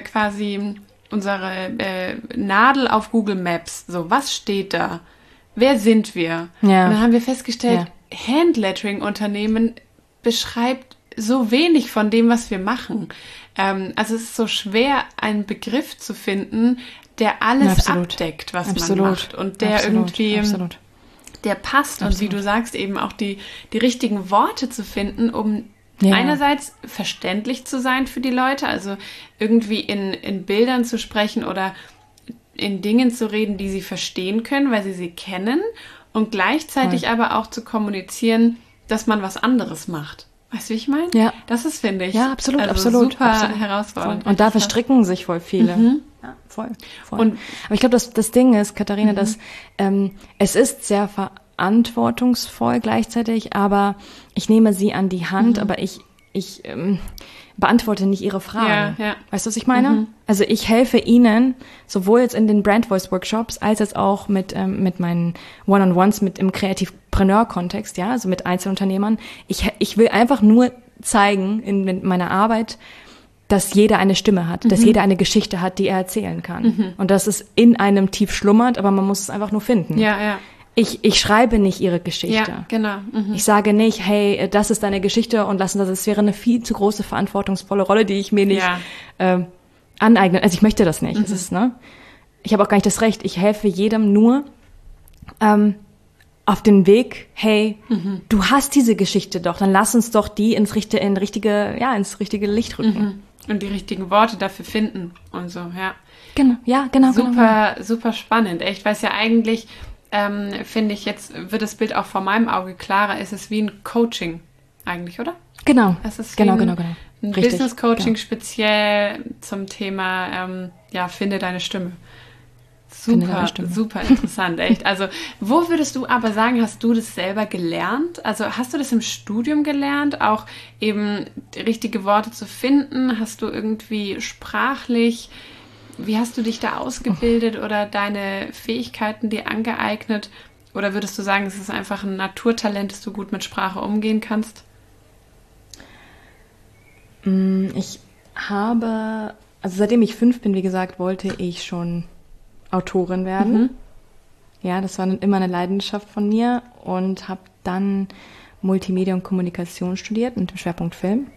Nadel auf Google Maps, so was steht da? Wer sind wir? Ja. Und dann haben wir festgestellt, Handlettering-Unternehmen beschreibt so wenig von dem, was wir machen. Also es ist so schwer, einen Begriff zu finden, der alles abdeckt, was man macht und der irgendwie, der passt und wie du sagst, eben auch die richtigen Worte zu finden, um einerseits verständlich zu sein für die Leute, also irgendwie in Bildern zu sprechen oder in Dingen zu reden, die sie verstehen können, weil sie kennen und gleichzeitig aber auch zu kommunizieren, dass man was anderes macht. Weißt du, wie ich meine? Ja. Das ist, finde ich, absolut super herausfordernd. Voll. Und da verstricken sich voll viele. Ja, voll. Aber ich glaube, das Ding ist, Katharina, dass es ist sehr verantwortungsvoll gleichzeitig, aber ich nehme sie an die Hand, aber ich beantworte nicht ihre Fragen. Ja. Weißt du, was ich meine? Also ich helfe ihnen, sowohl jetzt in den Brand Voice Workshops, als jetzt auch mit meinen One-on-Ones im Kreativpreneur-Kontext, also mit Einzelunternehmern. Ich will einfach nur zeigen in meiner Arbeit, dass jeder eine Stimme hat, dass jeder eine Geschichte hat, die er erzählen kann. Und dass es in einem tief schlummert, aber man muss es einfach nur finden. Ja. Ich schreibe nicht ihre Geschichte. Ja, genau. Ich sage nicht, hey, das ist deine Geschichte und lassen das. Es wäre eine viel zu große, verantwortungsvolle Rolle, die ich mir nicht aneigne. Also ich möchte das nicht. Es ist, ich habe auch gar nicht das Recht. Ich helfe jedem nur auf den Weg, hey, du hast diese Geschichte doch, dann lass uns doch die ins richtige Licht rücken. Und die richtigen Worte dafür finden und so, Genau. Super spannend, echt, weil es ja eigentlich finde ich, jetzt wird das Bild auch vor meinem Auge klarer, ist es wie ein Coaching eigentlich, oder? Genau. Es ist genau. Ein Business-Coaching speziell zum Thema, finde deine Stimme. Super interessant, echt. Also, wo würdest du aber sagen, hast du das selber gelernt? Also, hast du das im Studium gelernt, auch eben richtige Worte zu finden? Hast du irgendwie sprachlich wie hast du dich da ausgebildet oder deine Fähigkeiten dir angeeignet? Oder würdest du sagen, es ist einfach ein Naturtalent, dass du gut mit Sprache umgehen kannst? Ich habe, also seitdem ich 5 bin, wie gesagt, wollte ich schon Autorin werden. Ja, das war immer eine Leidenschaft von mir und habe dann Multimedia und Kommunikation studiert mit dem Schwerpunkt Film.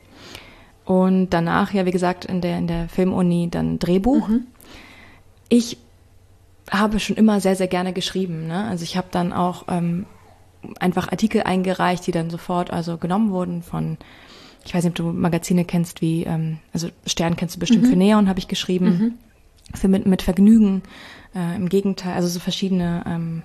Und danach, ja, wie gesagt, in der Filmuni dann Drehbuch. Ich habe schon immer sehr, sehr gerne geschrieben. Ne? Also ich habe dann auch einfach Artikel eingereicht, die dann sofort also genommen wurden von, ich weiß nicht, ob du Magazine kennst wie, also Stern kennst du bestimmt, für Neon habe ich geschrieben, für mit Vergnügen, im Gegenteil, also so verschiedene,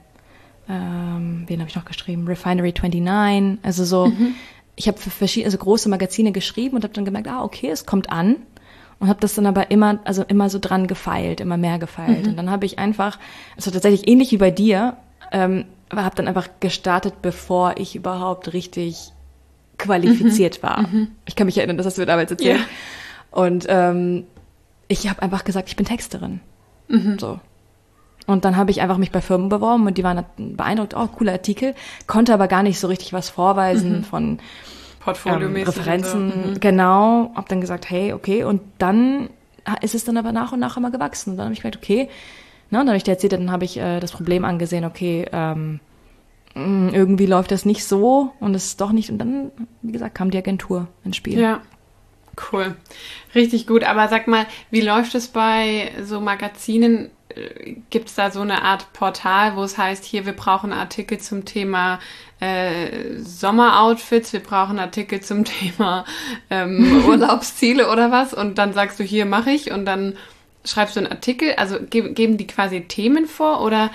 wen habe ich noch geschrieben, Refinery 29, also so, ich habe für verschiedene, also große Magazine geschrieben und habe dann gemerkt, okay, es kommt an. Und habe das dann aber immer so dran gefeilt, immer mehr gefeilt. Und dann habe ich einfach, also tatsächlich ähnlich wie bei dir, habe dann einfach gestartet, bevor ich überhaupt richtig qualifiziert war. Ich kann mich erinnern, das hast du mir damals erzählt. Ja. Und ich habe einfach gesagt, ich bin Texterin. So. Und dann habe ich einfach mich bei Firmen beworben und die waren beeindruckt, cooler Artikel, konnte aber gar nicht so richtig was vorweisen von Portfoliomäßig Referenzen, genau, hab dann gesagt, hey, okay, und dann ist es dann aber nach und nach immer gewachsen. Und dann habe ich gedacht, okay, und dann habe ich dir erzählt, dann habe ich das Problem angesehen, okay, irgendwie läuft das nicht so und es ist doch nicht, und dann, wie gesagt, kam die Agentur ins Spiel. Ja, cool. Richtig gut, aber sag mal, wie läuft es bei so Magazinen? Gibt es da so eine Art Portal, wo es heißt, hier, wir brauchen Artikel zum Thema Sommeroutfits, wir brauchen Artikel zum Thema Urlaubsziele oder was, und dann sagst du, hier mache ich, und dann schreibst du einen Artikel, also geben die quasi Themen vor, oder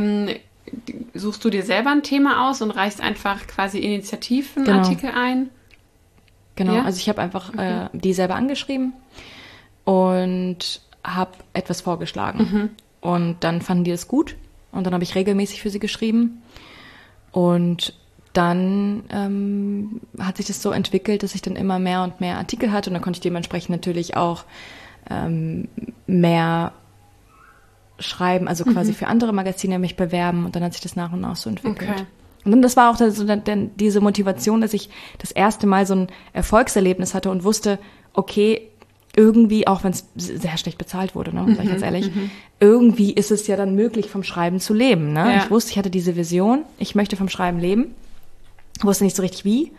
suchst du dir selber ein Thema aus und reichst einfach quasi Initiativenartikel ein? Genau, ja? Also ich habe einfach die selber angeschrieben und habe etwas vorgeschlagen. Und dann fanden die es gut und dann habe ich regelmäßig für sie geschrieben. Und dann hat sich das so entwickelt, dass ich dann immer mehr und mehr Artikel hatte und dann konnte ich dementsprechend natürlich auch mehr schreiben, also quasi für andere Magazine mich bewerben, und dann hat sich das nach und nach so entwickelt. Okay. Und dann, das war auch diese Motivation, dass ich das erste Mal so ein Erfolgserlebnis hatte und wusste, okay, irgendwie, auch wenn es sehr schlecht bezahlt wurde, ne, sag ich ganz ehrlich, irgendwie ist es ja dann möglich, vom Schreiben zu leben. Ne? Ja. Ich wusste, ich hatte diese Vision, ich möchte vom Schreiben leben, wusste nicht so richtig wie.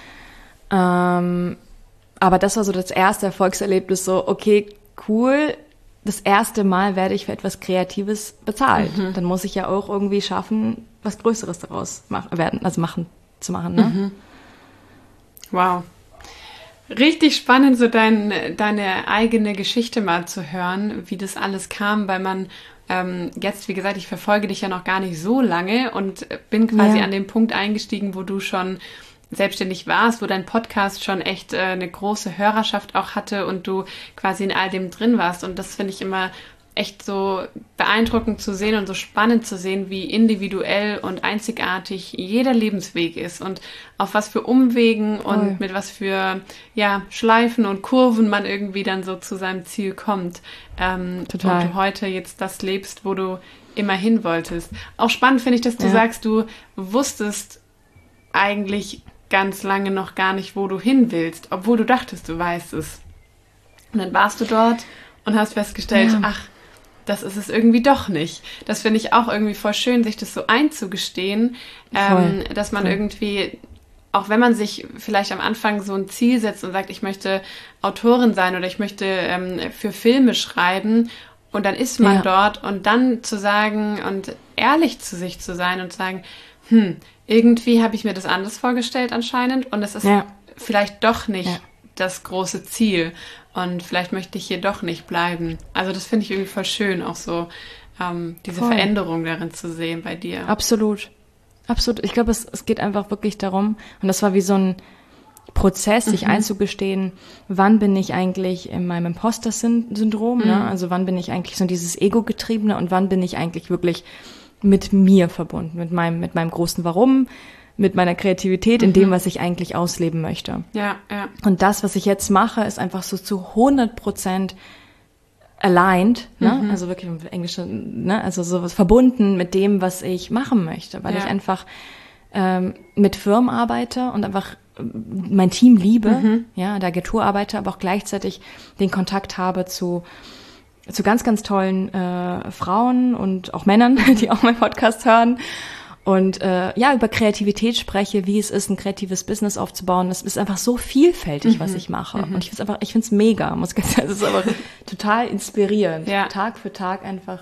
Aber das war so das erste Erfolgserlebnis, so, okay, cool, das erste Mal werde ich für etwas Kreatives bezahlt. Dann muss ich ja auch irgendwie schaffen, was Größeres daraus zu machen. Ne? Wow. Richtig spannend, so deine eigene Geschichte mal zu hören, wie das alles kam, weil man jetzt, wie gesagt, ich verfolge dich ja noch gar nicht so lange und bin quasi an dem Punkt eingestiegen, wo du schon selbstständig warst, wo dein Podcast schon echt eine große Hörerschaft auch hatte und du quasi in all dem drin warst. Und das finde ich immer echt so beeindruckend zu sehen und so spannend zu sehen, wie individuell und einzigartig jeder Lebensweg ist und auf was für Umwegen und mit was für Schleifen und Kurven man irgendwie dann so zu seinem Ziel kommt. Total. Und du heute jetzt das lebst, wo du immer hin wolltest. Auch spannend finde ich, dass du sagst, du wusstest eigentlich ganz lange noch gar nicht, wo du hin willst, obwohl du dachtest, du weißt es. Und dann warst du dort und hast festgestellt, ach, das ist es irgendwie doch nicht. Das finde ich auch irgendwie voll schön, sich das so einzugestehen, dass man irgendwie, auch wenn man sich vielleicht am Anfang so ein Ziel setzt und sagt, ich möchte Autorin sein oder ich möchte für Filme schreiben, und dann ist man dort, und dann zu sagen und ehrlich zu sich zu sein und zu sagen, irgendwie habe ich mir das anders vorgestellt anscheinend und es ist vielleicht doch nicht das große Ziel und vielleicht möchte ich hier doch nicht bleiben. Also das finde ich irgendwie voll schön, auch so diese Veränderung darin zu sehen bei dir. Absolut. Absolut. Ich glaube, es geht einfach wirklich darum, und das war wie so ein Prozess, sich einzugestehen, wann bin ich eigentlich in meinem Imposter-Syndrom, ne? Also wann bin ich eigentlich so dieses Ego-getriebene und wann bin ich eigentlich wirklich mit mir verbunden, mit meinem großen Warum, mit meiner Kreativität, in dem, was ich eigentlich ausleben möchte. Ja. Und das, was ich jetzt mache, ist einfach so zu 100% aligned, ne? Also wirklich im Englischen, ne? Also sowas verbunden mit dem, was ich machen möchte, weil ich einfach mit Firmen arbeite und einfach mein Team liebe, ja, der Agentur arbeite, aber auch gleichzeitig den Kontakt habe zu ganz, ganz tollen Frauen und auch Männern, die auch meinen Podcast hören. Und über Kreativität spreche, wie es ist, ein kreatives Business aufzubauen. Das ist einfach so vielfältig, was ich mache. Und ich finde es mega, muss ganz sagen. Es ist aber total inspirierend, Tag für Tag einfach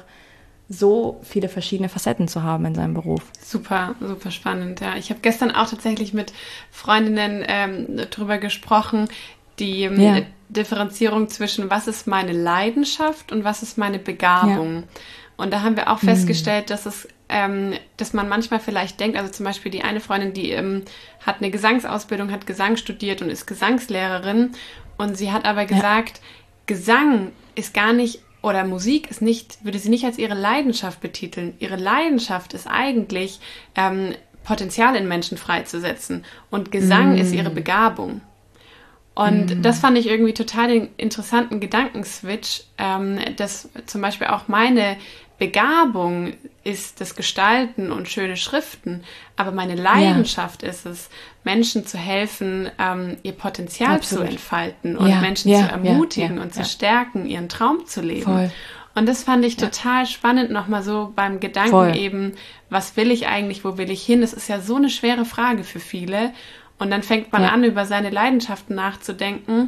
so viele verschiedene Facetten zu haben in seinem Beruf. Super, super spannend, ja. Ich habe gestern auch tatsächlich mit Freundinnen drüber gesprochen, die Differenzierung zwischen was ist meine Leidenschaft und was ist meine Begabung. Ja. Und da haben wir auch festgestellt, dass man manchmal vielleicht denkt, also zum Beispiel die eine Freundin, die hat eine Gesangsausbildung, hat Gesang studiert und ist Gesangslehrerin, und sie hat aber gesagt, Gesang ist gar nicht, oder Musik ist nicht, würde sie nicht als ihre Leidenschaft betiteln. Ihre Leidenschaft ist eigentlich Potenzial in Menschen freizusetzen, und Gesang ist ihre Begabung. Und das fand ich irgendwie total den interessanten Gedankenswitch, dass zum Beispiel auch meine Begabung ist das Gestalten und schöne Schriften, aber meine Leidenschaft ist es, Menschen zu helfen, ihr Potenzial zu entfalten und Menschen zu ermutigen und zu stärken, ihren Traum zu leben. Voll. Und das fand ich total spannend, nochmal so beim Gedanken eben, was will ich eigentlich, wo will ich hin? Das ist ja so eine schwere Frage für viele. Und dann fängt man an, über seine Leidenschaften nachzudenken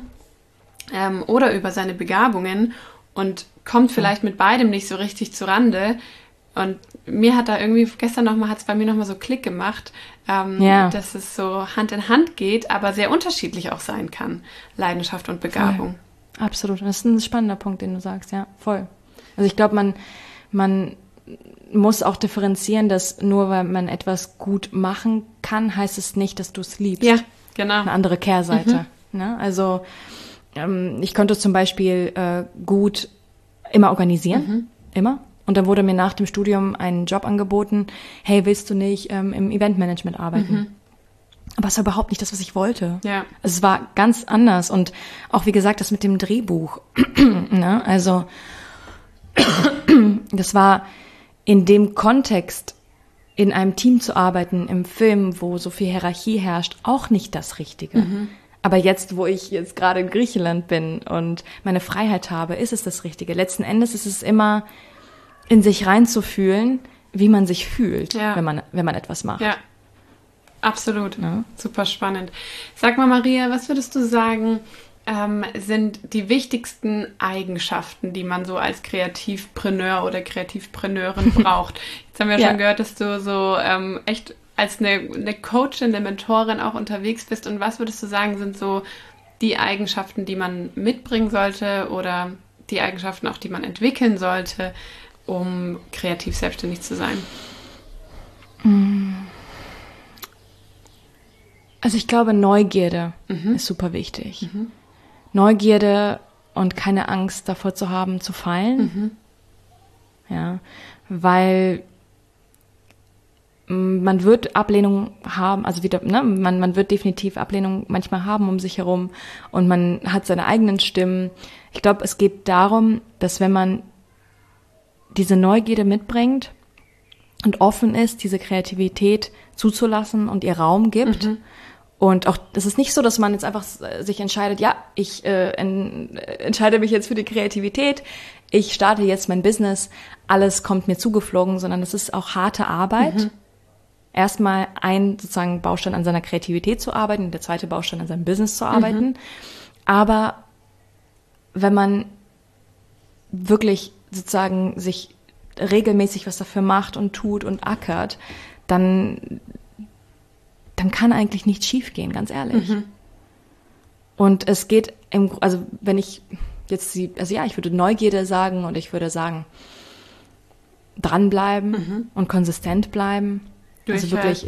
oder über seine Begabungen und kommt vielleicht mit beidem nicht so richtig zurande. Und mir hat da irgendwie, gestern nochmal, hat es bei mir nochmal so Klick gemacht, dass es so Hand in Hand geht, aber sehr unterschiedlich auch sein kann, Leidenschaft und Begabung. Voll. Absolut. Das ist ein spannender Punkt, den du sagst, ja, voll. Also ich glaube, man muss auch differenzieren, dass nur weil man etwas gut machen kann, heißt es nicht, dass du es liebst. Ja, genau. Eine andere Kehrseite. Ne? Also ich konnte zum Beispiel gut immer organisieren, immer. Und dann wurde mir nach dem Studium ein Job angeboten, hey, willst du nicht im Eventmanagement arbeiten? Aber es war überhaupt nicht das, was ich wollte. Ja. Es war ganz anders. Und auch, wie gesagt, das mit dem Drehbuch. Ne? Also das war in dem Kontext, in einem Team zu arbeiten, im Film, wo so viel Hierarchie herrscht, auch nicht das Richtige. Aber jetzt, wo ich jetzt gerade in Griechenland bin und meine Freiheit habe, ist es das Richtige. Letzten Endes ist es immer, in sich reinzufühlen, wie man sich fühlt, wenn man etwas macht. Ja, absolut. Ja. Super spannend. Sag mal, Maria, was würdest du sagen, sind die wichtigsten Eigenschaften, die man so als Kreativpreneur oder Kreativpreneurin braucht? Jetzt haben wir schon gehört, dass du so echt als eine Coachin, eine Mentorin auch unterwegs bist. Und was würdest du sagen, sind so die Eigenschaften, die man mitbringen sollte oder die Eigenschaften auch, die man entwickeln sollte, um kreativ selbstständig zu sein? Also ich glaube, Neugierde ist super wichtig. Neugierde und keine Angst davor zu haben, zu fallen. Ja, weil man wird Ablehnung haben, also wieder, ne, man wird definitiv Ablehnung manchmal haben um sich herum und man hat seine eigenen Stimmen. Ich glaube, es geht darum, dass wenn man diese Neugierde mitbringt und offen ist, diese Kreativität zuzulassen und ihr Raum gibt. Und auch, das ist nicht so, dass man jetzt einfach sich entscheidet, ja, ich entscheide mich jetzt für die Kreativität, ich starte jetzt mein Business, alles kommt mir zugeflogen, sondern es ist auch harte Arbeit. Erstmal ein sozusagen Baustein an seiner Kreativität zu arbeiten, der zweite Baustein an seinem Business zu arbeiten. Aber wenn man wirklich sozusagen sich regelmäßig was dafür macht und tut und ackert, dann kann eigentlich nichts schiefgehen, ganz ehrlich. Und es geht, also wenn ich jetzt ich würde Neugierde sagen und ich würde sagen, dranbleiben und konsistent bleiben. Also wirklich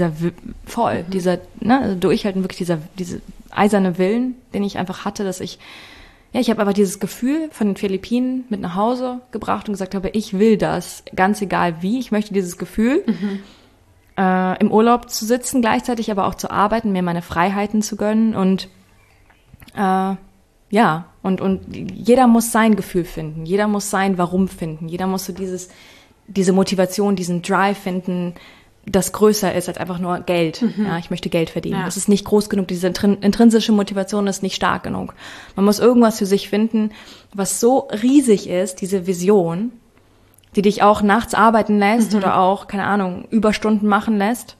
durchhalten, wirklich diese eiserne Willen, den ich einfach hatte, dass ich habe einfach dieses Gefühl von den Philippinen mit nach Hause gebracht und gesagt habe, ich will das, ganz egal wie, ich möchte dieses Gefühl, im Urlaub zu sitzen, gleichzeitig aber auch zu arbeiten, mir meine Freiheiten zu gönnen und ja, und jeder muss sein Gefühl finden, jeder muss sein Warum finden, jeder muss so diese Motivation, diesen Drive finden, das größer ist als einfach nur Geld. Ja, ich möchte Geld verdienen. Ja. Das ist nicht groß genug, diese intrinsische Motivation ist nicht stark genug. Man muss irgendwas für sich finden, was so riesig ist, diese Vision, die dich auch nachts arbeiten lässt oder auch, keine Ahnung, Überstunden machen lässt.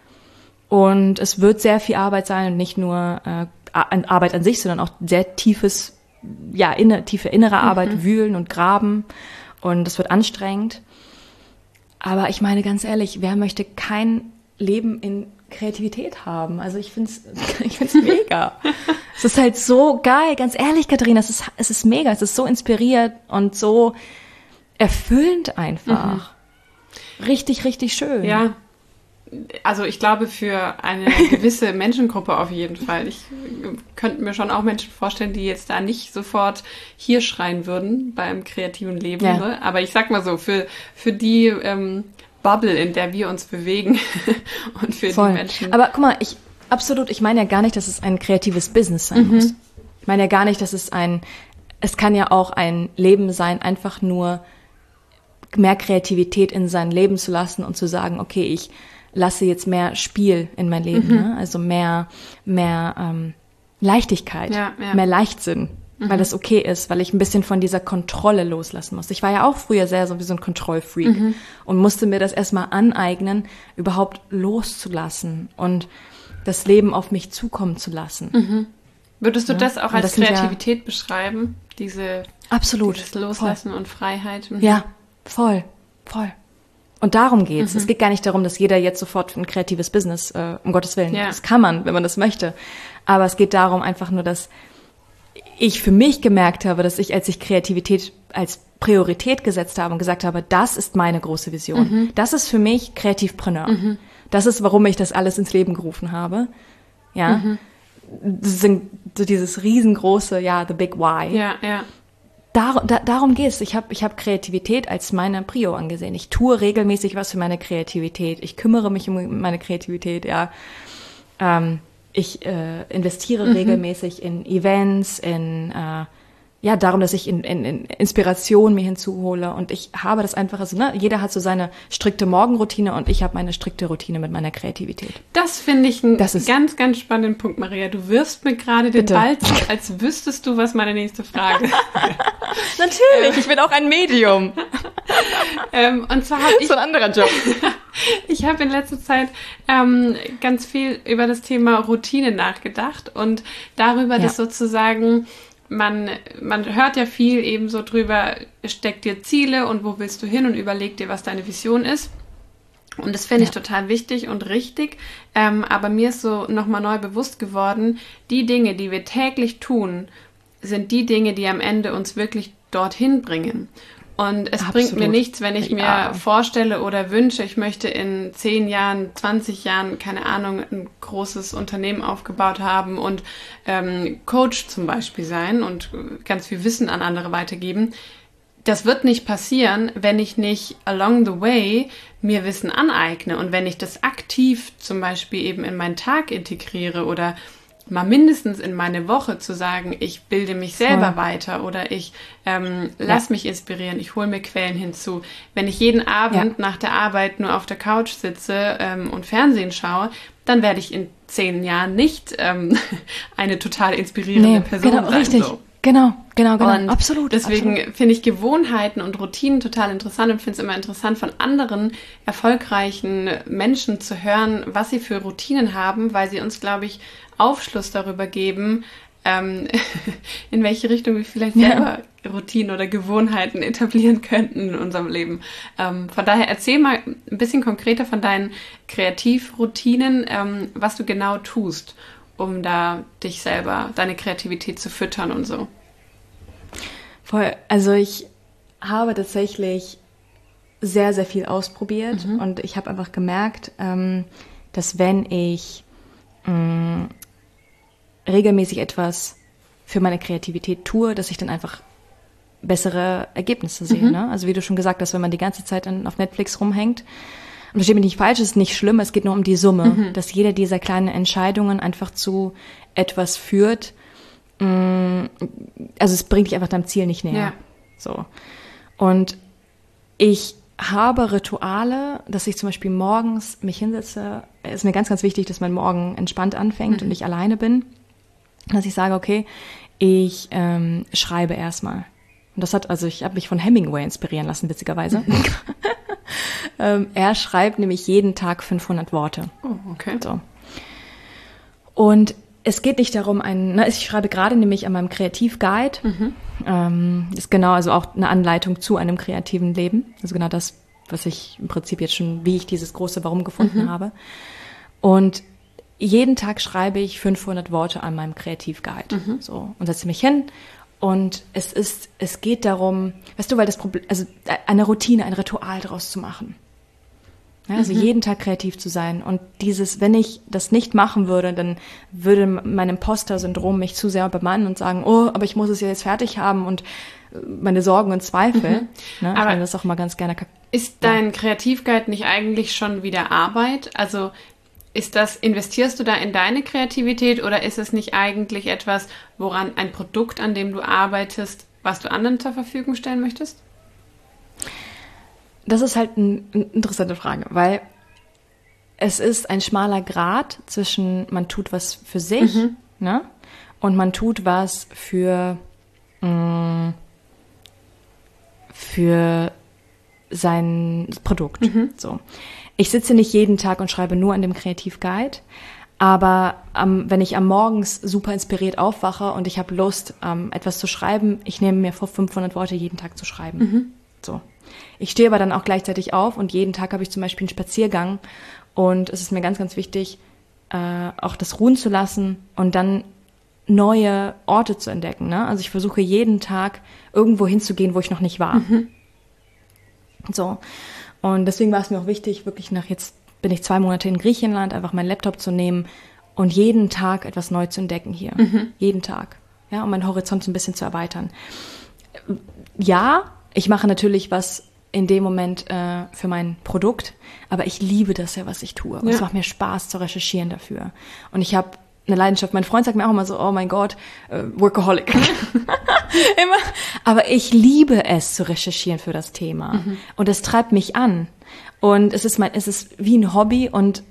Und es wird sehr viel Arbeit sein und nicht nur Arbeit an sich, sondern auch sehr tiefes, ja, tiefe innere Arbeit, wühlen und graben. Und es wird anstrengend. Aber ich meine ganz ehrlich, wer möchte kein Leben in Kreativität haben? Also ich find's mega. Es ist halt so geil, ganz ehrlich, Katharina, es ist mega, es ist so inspiriert und so erfüllend einfach. Richtig, richtig schön. Ja, also ich glaube für eine gewisse Menschengruppe auf jeden Fall. Ich könnte mir schon auch Menschen vorstellen, die jetzt da nicht sofort hier schreien würden beim kreativen Leben. Ja. Ne? Aber ich sag mal so, für die Bubble, in der wir uns bewegen und für Voll. die Menschen. Aber guck mal, ich meine ja gar nicht, dass es ein kreatives Business sein muss. Ich meine ja gar nicht, dass es kann ja auch ein Leben sein, einfach nur mehr Kreativität in sein Leben zu lassen und zu sagen, okay, ich lasse jetzt mehr Spiel in mein Leben, ne? Also mehr Leichtigkeit, Ja. mehr Leichtsinn, weil das okay ist, weil ich ein bisschen von dieser Kontrolle loslassen muss. Ich war ja auch früher sehr so wie so ein Kontrollfreak und musste mir das erstmal aneignen, überhaupt loszulassen und das Leben auf mich zukommen zu lassen. Würdest du das auch Und als das sind Kreativität beschreiben? Absolut. Dieses Loslassen und Freiheit? Ja, voll. Und darum geht's. Es geht gar nicht darum, dass jeder jetzt sofort ein kreatives Business, um Gottes Willen, das kann man, wenn man das möchte. Aber es geht darum einfach nur, dass ich für mich gemerkt habe, dass als ich Kreativität als Priorität gesetzt habe und gesagt habe, das ist meine große Vision. Das ist für mich Kreativpreneur. Das ist, warum ich das alles ins Leben gerufen habe. Ja. Das sind so dieses riesengroße, the big why. Ja. Darum geht's. Ich hab Kreativität als meine Prio angesehen. Ich tue regelmäßig was für meine Kreativität. Ich kümmere mich um meine Kreativität, ja. Ich investiere regelmäßig in Events, darum, dass ich in Inspiration mir hinzuhole. Und ich habe das einfach, also, ne, jeder hat so seine strikte Morgenroutine und ich habe meine strikte Routine mit meiner Kreativität. Das finde ich einen ganz, ganz spannenden Punkt, Maria. Du wirfst mir gerade den Ball zu, als wüsstest du, was meine nächste Frage ist. Natürlich, ich bin auch ein Medium. Und zwar habe ich... So ein anderer Job. Ich habe in letzter Zeit ganz viel über das Thema Routine nachgedacht und darüber, dass sozusagen... Man hört ja viel eben so drüber, steck dir Ziele und wo willst du hin und überleg dir, was deine Vision ist. Und das finde ich total wichtig und richtig. Aber mir ist so nochmal neu bewusst geworden, die Dinge, die wir täglich tun, sind die Dinge, die am Ende uns wirklich dorthin bringen. Und es bringt mir nichts, wenn ich mir vorstelle oder wünsche, ich möchte in 10 Jahren, 20 Jahren, keine Ahnung, ein großes Unternehmen aufgebaut haben und Coach zum Beispiel sein und ganz viel Wissen an andere weitergeben. Das wird nicht passieren, wenn ich nicht along the way mir Wissen aneigne und wenn ich das aktiv zum Beispiel eben in meinen Tag integriere oder mal mindestens in meine Woche zu sagen, ich bilde mich selber weiter oder ich lass mich inspirieren, ich hole mir Quellen hinzu. Wenn ich jeden Abend nach der Arbeit nur auf der Couch sitze und Fernsehen schaue, dann werde ich in 10 Jahren nicht eine total inspirierende Person sein. Richtig. So. Genau, und absolut. Deswegen finde ich Gewohnheiten und Routinen total interessant und finde es immer interessant, von anderen erfolgreichen Menschen zu hören, was sie für Routinen haben, weil sie uns, glaube ich, Aufschluss darüber geben, in welche Richtung wir vielleicht selber Routinen oder Gewohnheiten etablieren könnten in unserem Leben. Von daher erzähl mal ein bisschen konkreter von deinen Kreativroutinen, was du genau tust, um da dich selber, deine Kreativität zu füttern und so. Voll. Also ich habe tatsächlich sehr, sehr viel ausprobiert und ich habe einfach gemerkt, dass wenn ich regelmäßig etwas für meine Kreativität tue, dass ich dann einfach bessere Ergebnisse sehe. Ne? Also wie du schon gesagt hast, wenn man die ganze Zeit auf Netflix rumhängt, und verstehe mich nicht falsch, es ist nicht schlimm, es geht nur um die Summe, dass jede dieser kleinen Entscheidungen einfach zu etwas führt, Also es bringt dich einfach deinem Ziel nicht näher. Ja. So. Und ich habe Rituale, dass ich zum Beispiel morgens mich hinsetze. Es ist mir ganz, ganz wichtig, dass mein Morgen entspannt anfängt und ich alleine bin. Dass ich sage, okay, ich schreibe erstmal. Und ich habe mich von Hemingway inspirieren lassen, witzigerweise. Er schreibt nämlich jeden Tag 500 Worte. Oh, okay. So. Und es geht nicht darum, ich schreibe gerade nämlich an meinem Kreativguide. Ist genau, also auch eine Anleitung zu einem kreativen Leben. Also genau das, was ich im Prinzip jetzt schon, wie ich dieses große Warum gefunden habe. Und jeden Tag schreibe ich 500 Worte an meinem Kreativguide. So. Und setze mich hin. Und es geht darum, weißt du, weil das Problem, also eine Routine, ein Ritual daraus zu machen. Ja, also jeden Tag kreativ zu sein. Und wenn ich das nicht machen würde, dann würde mein Imposter-Syndrom mich zu sehr bemannen und sagen, oh, aber ich muss es ja jetzt fertig haben und meine Sorgen und Zweifel. Ne? Aber ich das auch mal ganz gerne. Ist dein Kreativguide nicht eigentlich schon wieder Arbeit? Also investierst du da in deine Kreativität oder ist es nicht eigentlich etwas, woran ein Produkt, an dem du arbeitest, was du anderen zur Verfügung stellen möchtest? Das ist halt eine interessante Frage, weil es ist ein schmaler Grat zwischen man tut was für sich, ne, und man tut was für sein Produkt. So. Ich sitze nicht jeden Tag und schreibe nur an dem Kreativguide, aber wenn ich am Morgens super inspiriert aufwache und ich habe Lust, etwas zu schreiben, ich nehme mir vor, 500 Worte jeden Tag zu schreiben. So. Ich stehe aber dann auch gleichzeitig auf und jeden Tag habe ich zum Beispiel einen Spaziergang und es ist mir ganz, ganz wichtig, auch das ruhen zu lassen und dann neue Orte zu entdecken. Ne? Also ich versuche jeden Tag irgendwo hinzugehen, wo ich noch nicht war. So. Und deswegen war es mir auch wichtig, wirklich jetzt bin ich 2 Monate in Griechenland, einfach meinen Laptop zu nehmen und jeden Tag etwas neu zu entdecken hier. Jeden Tag. Ja, um meinen Horizont so ein bisschen zu erweitern. Ja, ich mache natürlich was in dem Moment für mein Produkt, aber ich liebe das ja, was ich tue. Und es macht mir Spaß zu recherchieren dafür. Und ich habe eine Leidenschaft. Mein Freund sagt mir auch immer so, oh mein Gott, Workaholic. Immer. Aber ich liebe es zu recherchieren für das Thema. Und es treibt mich an. Und es ist wie ein Hobby und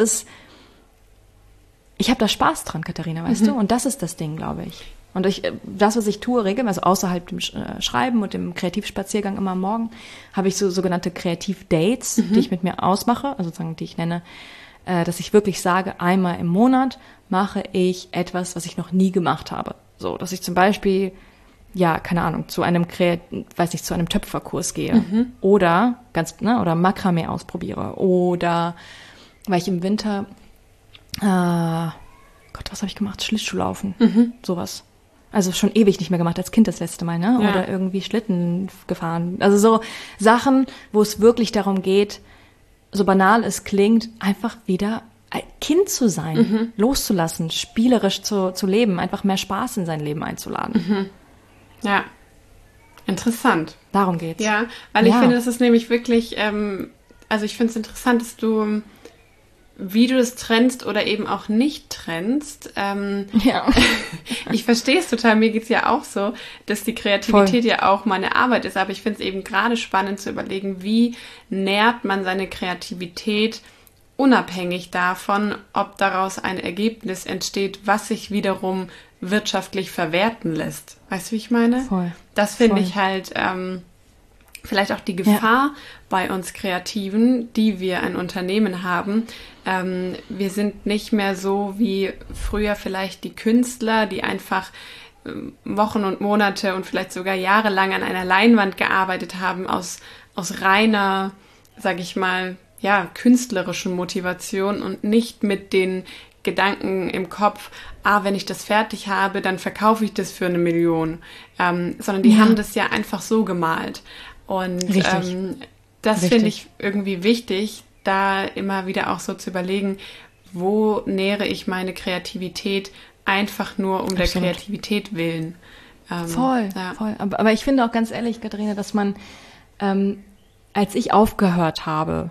ich habe da Spaß dran, Katharina, weißt du? Und das ist das Ding, glaube ich. Und das, was ich tue, regelmäßig, also außerhalb dem Schreiben und dem Kreativspaziergang immer am Morgen, habe ich so sogenannte Kreativ-Dates, die ich mit mir ausmache, also sozusagen, die ich nenne, dass ich wirklich sage, einmal im Monat mache ich etwas, was ich noch nie gemacht habe. So, dass ich zum Beispiel, ja, keine Ahnung, zu einem Töpferkurs gehe oder oder Makramee ausprobiere oder, weil ich im Winter, Gott, was habe ich gemacht? Schlittschuhlaufen, sowas. Also schon ewig nicht mehr gemacht, als Kind das letzte Mal, ne? Ja. Oder irgendwie Schlitten gefahren. Also so Sachen, wo es wirklich darum geht, so banal es klingt, einfach wieder ein Kind zu sein, loszulassen, spielerisch zu leben, einfach mehr Spaß in sein Leben einzuladen. Ja, interessant. Darum geht's. Ja, weil ich finde, das ist nämlich wirklich, also ich finde es interessant, dass du, wie du das trennst oder eben auch nicht trennst. Ich verstehe es total, mir geht's ja auch so, dass die Kreativität ja auch meine Arbeit ist, aber ich finde es eben gerade spannend zu überlegen, wie nährt man seine Kreativität unabhängig davon, ob daraus ein Ergebnis entsteht, was sich wiederum wirtschaftlich verwerten lässt. Weißt du, wie ich meine? Voll. Das finde ich halt vielleicht auch die Gefahr bei uns Kreativen, die wir ein Unternehmen haben. Wir sind nicht mehr so wie früher vielleicht die Künstler, die einfach Wochen und Monate und vielleicht sogar jahrelang an einer Leinwand gearbeitet haben aus reiner, sag ich mal, ja, künstlerischen Motivation und nicht mit den Gedanken im Kopf, wenn ich das fertig habe, dann verkaufe ich das für 1 Million. Sondern die haben das ja einfach so gemalt. Und das finde ich irgendwie wichtig, da immer wieder auch so zu überlegen, wo nähere ich meine Kreativität einfach nur um der Kreativität willen. Voll. Aber ich finde auch ganz ehrlich, Katharina, dass man, als ich aufgehört habe,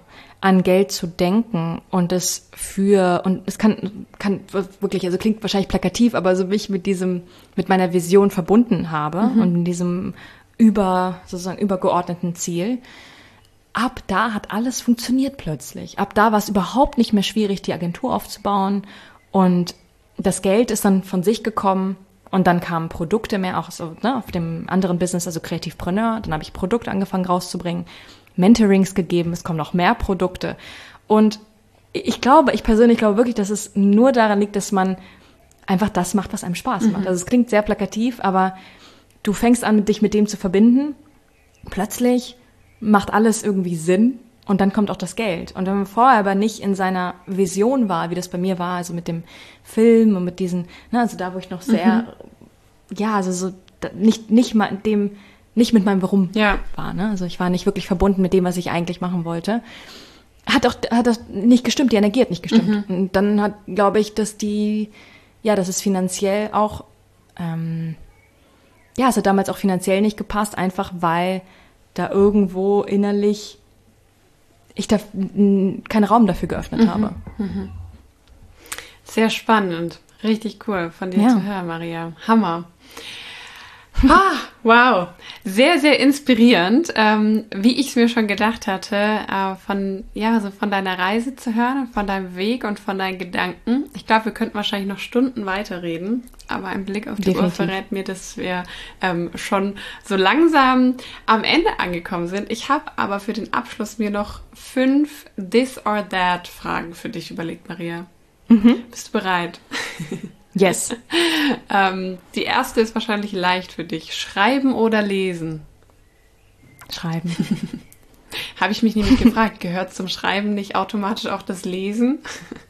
an Geld zu denken und es kann wirklich, also klingt wahrscheinlich plakativ, aber so wie ich mit meiner Vision verbunden habe und in diesem sozusagen übergeordneten Ziel, ab da hat alles funktioniert plötzlich. Ab da war es überhaupt nicht mehr schwierig, die Agentur aufzubauen und das Geld ist dann von sich gekommen und dann kamen Produkte mehr auch so, ne, auf dem anderen Business, also Kreativpreneur, dann habe ich Produkte angefangen rauszubringen, Mentorings gegeben, es kommen noch mehr Produkte. Und ich persönlich glaube wirklich, dass es nur daran liegt, dass man einfach das macht, was einem Spaß macht. Also es klingt sehr plakativ, aber du fängst an, dich mit dem zu verbinden. Plötzlich macht alles irgendwie Sinn und dann kommt auch das Geld. Und wenn man vorher aber nicht in seiner Vision war, wie das bei mir war, also mit dem Film und mit diesen, also da, wo ich noch sehr, also so nicht mit meinem Warum war. Ne? Also ich war nicht wirklich verbunden mit dem, was ich eigentlich machen wollte. Hat das nicht gestimmt, die Energie hat nicht gestimmt. Und dann hat, glaube ich, dass es finanziell auch, es hat damals auch finanziell nicht gepasst, einfach weil da irgendwo innerlich ich da keinen Raum dafür geöffnet habe. Sehr spannend. Richtig cool von dir zu hören, Maria. Hammer. Wow, sehr, sehr inspirierend, wie ich es mir schon gedacht hatte, von deiner Reise zu hören, von deinem Weg und von deinen Gedanken. Ich glaube, wir könnten wahrscheinlich noch Stunden weiterreden, aber ein Blick auf die Uhr verrät mir, dass wir schon so langsam am Ende angekommen sind. Ich habe aber für den Abschluss mir noch 5 This or That Fragen für dich überlegt, Maria. Bist du bereit? Yes. Die erste ist wahrscheinlich leicht für dich. Schreiben oder lesen? Schreiben. Habe ich mich nämlich gefragt, gehört zum Schreiben nicht automatisch auch das Lesen?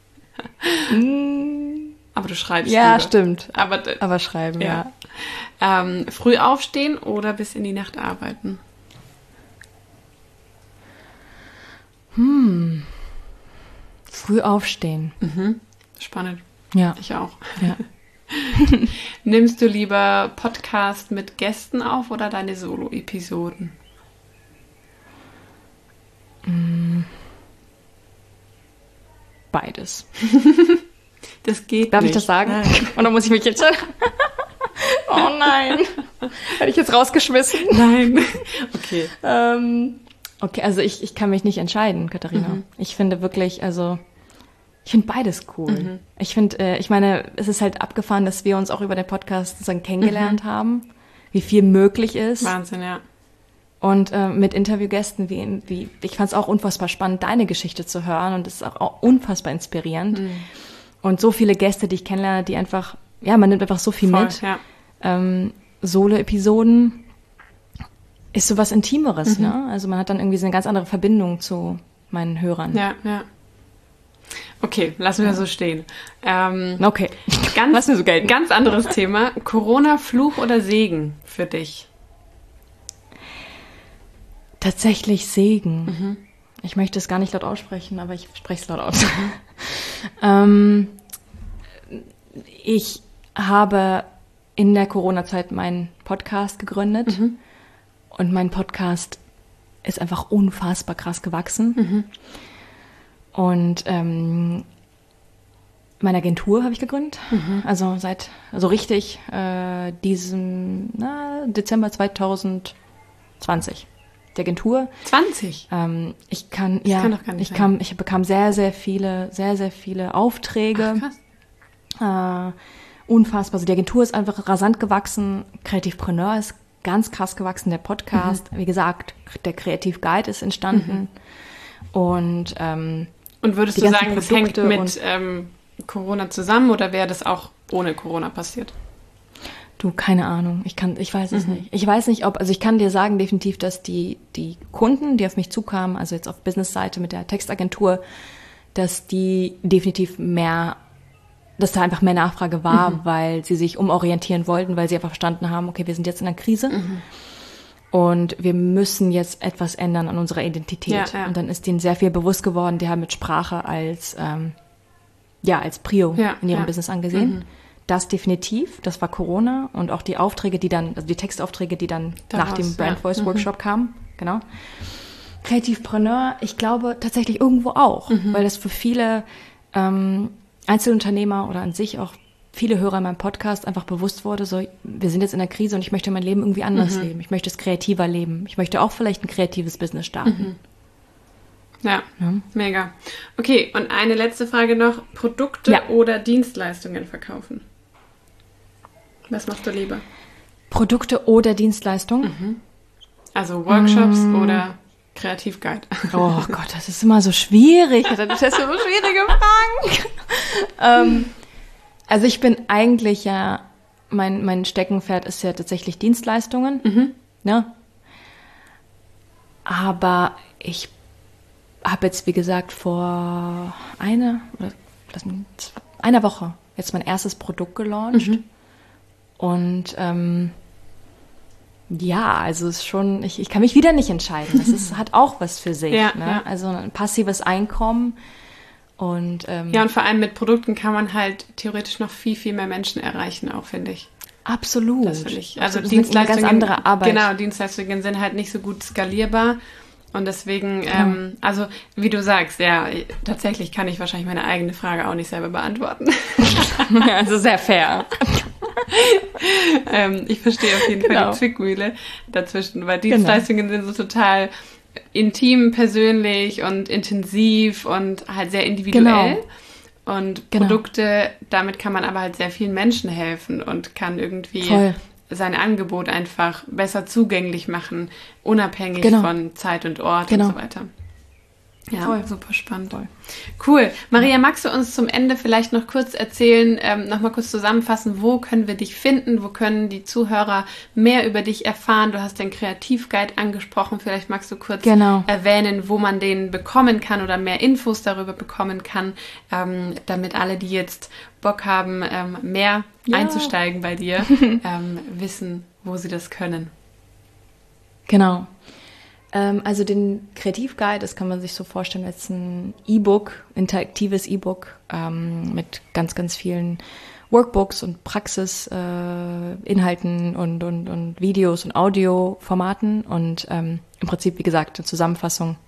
Aber du schreibst ja, lieber. Stimmt. Aber schreiben, ja. Früh aufstehen oder bis in die Nacht arbeiten? Früh aufstehen. Spannend. Ja. Ich auch. Ja. Nimmst du lieber Podcast mit Gästen auf oder deine Solo-Episoden? Beides. Das geht Darf nicht. ich das sagen? Nein. Oder muss ich mich jetzt... Oh nein. Hätte ich jetzt rausgeschmissen? Nein. Okay. Okay, also ich kann mich nicht entscheiden, Katharina. Ich finde wirklich, ich finde beides cool. Ich meine, es ist halt abgefahren, dass wir uns auch über den Podcast sozusagen kennengelernt haben, wie viel möglich ist. Wahnsinn, ja. Und mit Interviewgästen, wie ich fand es auch unfassbar spannend, deine Geschichte zu hören und es ist auch unfassbar inspirierend. Und so viele Gäste, die ich kennenlerne, die einfach, man nimmt einfach so viel mit. Ja. Solo-Episoden ist sowas Intimeres, ne? Also man hat dann irgendwie so eine ganz andere Verbindung zu meinen Hörern. Ja. Okay, lassen wir so stehen. Okay, lassen wir so gelten. Ganz anderes Thema. Corona, Fluch oder Segen für dich? Tatsächlich Segen. Ich möchte es gar nicht laut aussprechen, aber ich spreche es laut aus. Ich habe in der Corona-Zeit meinen Podcast gegründet und mein Podcast ist einfach unfassbar krass gewachsen. Und meine Agentur habe ich gegründet, also richtig diesem Dezember 2020. Die Agentur. 20? Ich kann doch gar nicht sein. Ich bekam sehr, sehr viele Aufträge. Ach, krass. Unfassbar. Also die Agentur ist einfach rasant gewachsen. Kreativpreneur ist ganz krass gewachsen. Der Podcast, wie gesagt, der Creative Guide ist entstanden. Und würdest du sagen, das hängt mit Corona zusammen oder wäre das auch ohne Corona passiert? Du, keine Ahnung. Ich weiß es nicht. Ich weiß nicht, ich kann dir sagen definitiv, dass die Kunden, die auf mich zukamen, also jetzt auf Business-Seite mit der Textagentur, dass die definitiv dass da einfach mehr Nachfrage war, weil sie sich umorientieren wollten, weil sie einfach verstanden haben, okay, wir sind jetzt in einer Krise und wir müssen jetzt etwas ändern an unserer Identität. Ja. Und dann ist denen sehr viel bewusst geworden, die haben mit Sprache als Prio in ihrem Business angesehen. Das definitiv, das war Corona und auch die Aufträge, die Textaufträge, die dann nach dem Brand Voice Workshop kamen, genau. Kreativpreneur, ich glaube tatsächlich irgendwo auch, weil das für viele Einzelunternehmer oder an sich auch viele Hörer in meinem Podcast einfach bewusst wurde, so, wir sind jetzt in der Krise und ich möchte mein Leben irgendwie anders leben. Ich möchte es kreativer leben. Ich möchte auch vielleicht ein kreatives Business starten. Ja, mega. Okay, und eine letzte Frage noch. Produkte oder Dienstleistungen verkaufen? Was machst du lieber? Produkte oder Dienstleistungen? Also Workshops oder Kreativguide? Oh Gott, das ist immer so schwierig. Das ist so schwierige Fragen. Also ich bin eigentlich ja, mein Steckenpferd ist ja tatsächlich Dienstleistungen. Ne? Aber ich habe jetzt, wie gesagt, vor einer Woche jetzt mein erstes Produkt gelauncht. Und also es ist schon, ich kann mich wieder nicht entscheiden. Das hat auch was für sich. Ja, ne? ja. Also ein passives Einkommen. Und und vor allem mit Produkten kann man halt theoretisch noch viel, viel mehr Menschen erreichen, auch, finde ich. Absolut. Das finde ich. Also das ist eine ganz andere Arbeit. Genau, Dienstleistungen sind halt nicht so gut skalierbar. Und deswegen, also wie du sagst, ja, tatsächlich kann ich wahrscheinlich meine eigene Frage auch nicht selber beantworten. Also sehr fair. Ich verstehe auf jeden Fall die Zwickmühle dazwischen, weil Dienstleistungen sind so total intim, persönlich und intensiv und halt sehr individuell. Und Produkte, damit kann man aber halt sehr vielen Menschen helfen und kann irgendwie sein Angebot einfach besser zugänglich machen, unabhängig von Zeit und Ort und so weiter. Ja, super spannend. Cool. Maria, magst du uns zum Ende vielleicht noch kurz erzählen, nochmal kurz zusammenfassen, wo können wir dich finden, wo können die Zuhörer mehr über dich erfahren? Du hast den Kreativguide angesprochen, vielleicht magst du kurz erwähnen, wo man den bekommen kann oder mehr Infos darüber bekommen kann, damit alle, die jetzt Bock haben, mehr einzusteigen bei dir, wissen, wo sie das können. Genau. Also den Kreativguide, das kann man sich so vorstellen als ein E-Book, interaktives E-Book mit ganz, ganz vielen Workbooks und Praxisinhalten und Videos und Audioformaten und im Prinzip, wie gesagt, eine Zusammenfassung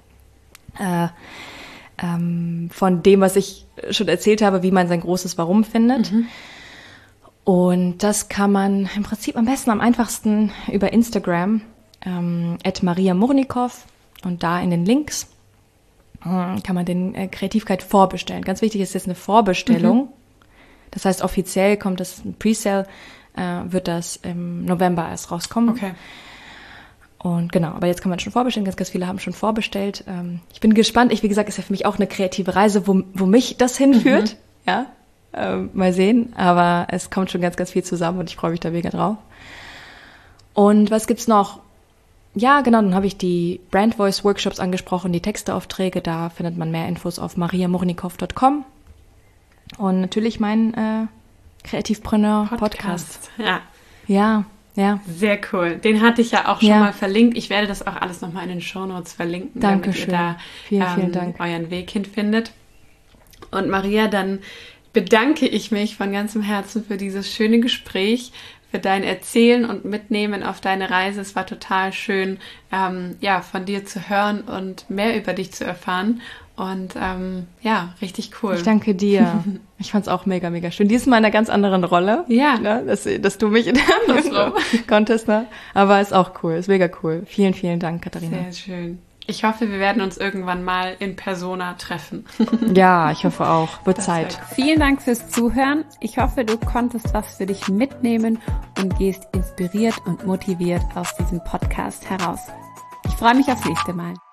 von dem, was ich schon erzählt habe, wie man sein großes Warum findet. Und das kann man im Prinzip am besten, am einfachsten über Instagram @mariamurnikow und da in den Links kann man den Kreativguide vorbestellen. Ganz wichtig ist jetzt eine Vorbestellung. Das heißt, offiziell kommt das Presale, wird das im November erst rauskommen. Okay. Und genau, aber jetzt kann man schon vorbestellen. Ganz, ganz viele haben schon vorbestellt. Ich bin gespannt. Wie gesagt, ist ja für mich auch eine kreative Reise, wo mich das hinführt. Ja, mal sehen. Aber es kommt schon ganz, ganz viel zusammen und ich freue mich da mega drauf. Und was gibt's noch? Ja, genau, dann habe ich die Brand Voice Workshops angesprochen, die Texteaufträge, da findet man mehr Infos auf mariamurnikow.com und natürlich mein Kreativpreneur-Podcast. Ja. Sehr cool. Den hatte ich ja auch schon mal verlinkt. Ich werde das auch alles nochmal in den Shownotes verlinken, Dankeschön. Damit ihr da vielen Dank. Euren Weg hinfindet. Und Maria, dann bedanke ich mich von ganzem Herzen für dieses schöne Gespräch, für dein Erzählen und Mitnehmen auf deine Reise. Es war total schön, von dir zu hören und mehr über dich zu erfahren. Und richtig cool. Ich danke dir. Ich fand's auch mega, mega schön. Diesmal in einer ganz anderen Rolle. Ja. Ne, dass du mich in der konntest, ne? Aber ist auch cool, ist mega cool. Vielen, vielen Dank, Katharina. Sehr schön. Ich hoffe, wir werden uns irgendwann mal in Persona treffen. Ja, ich hoffe auch. Wird Zeit. Vielen Dank fürs Zuhören. Ich hoffe, du konntest was für dich mitnehmen und gehst inspiriert und motiviert aus diesem Podcast heraus. Ich freue mich aufs nächste Mal.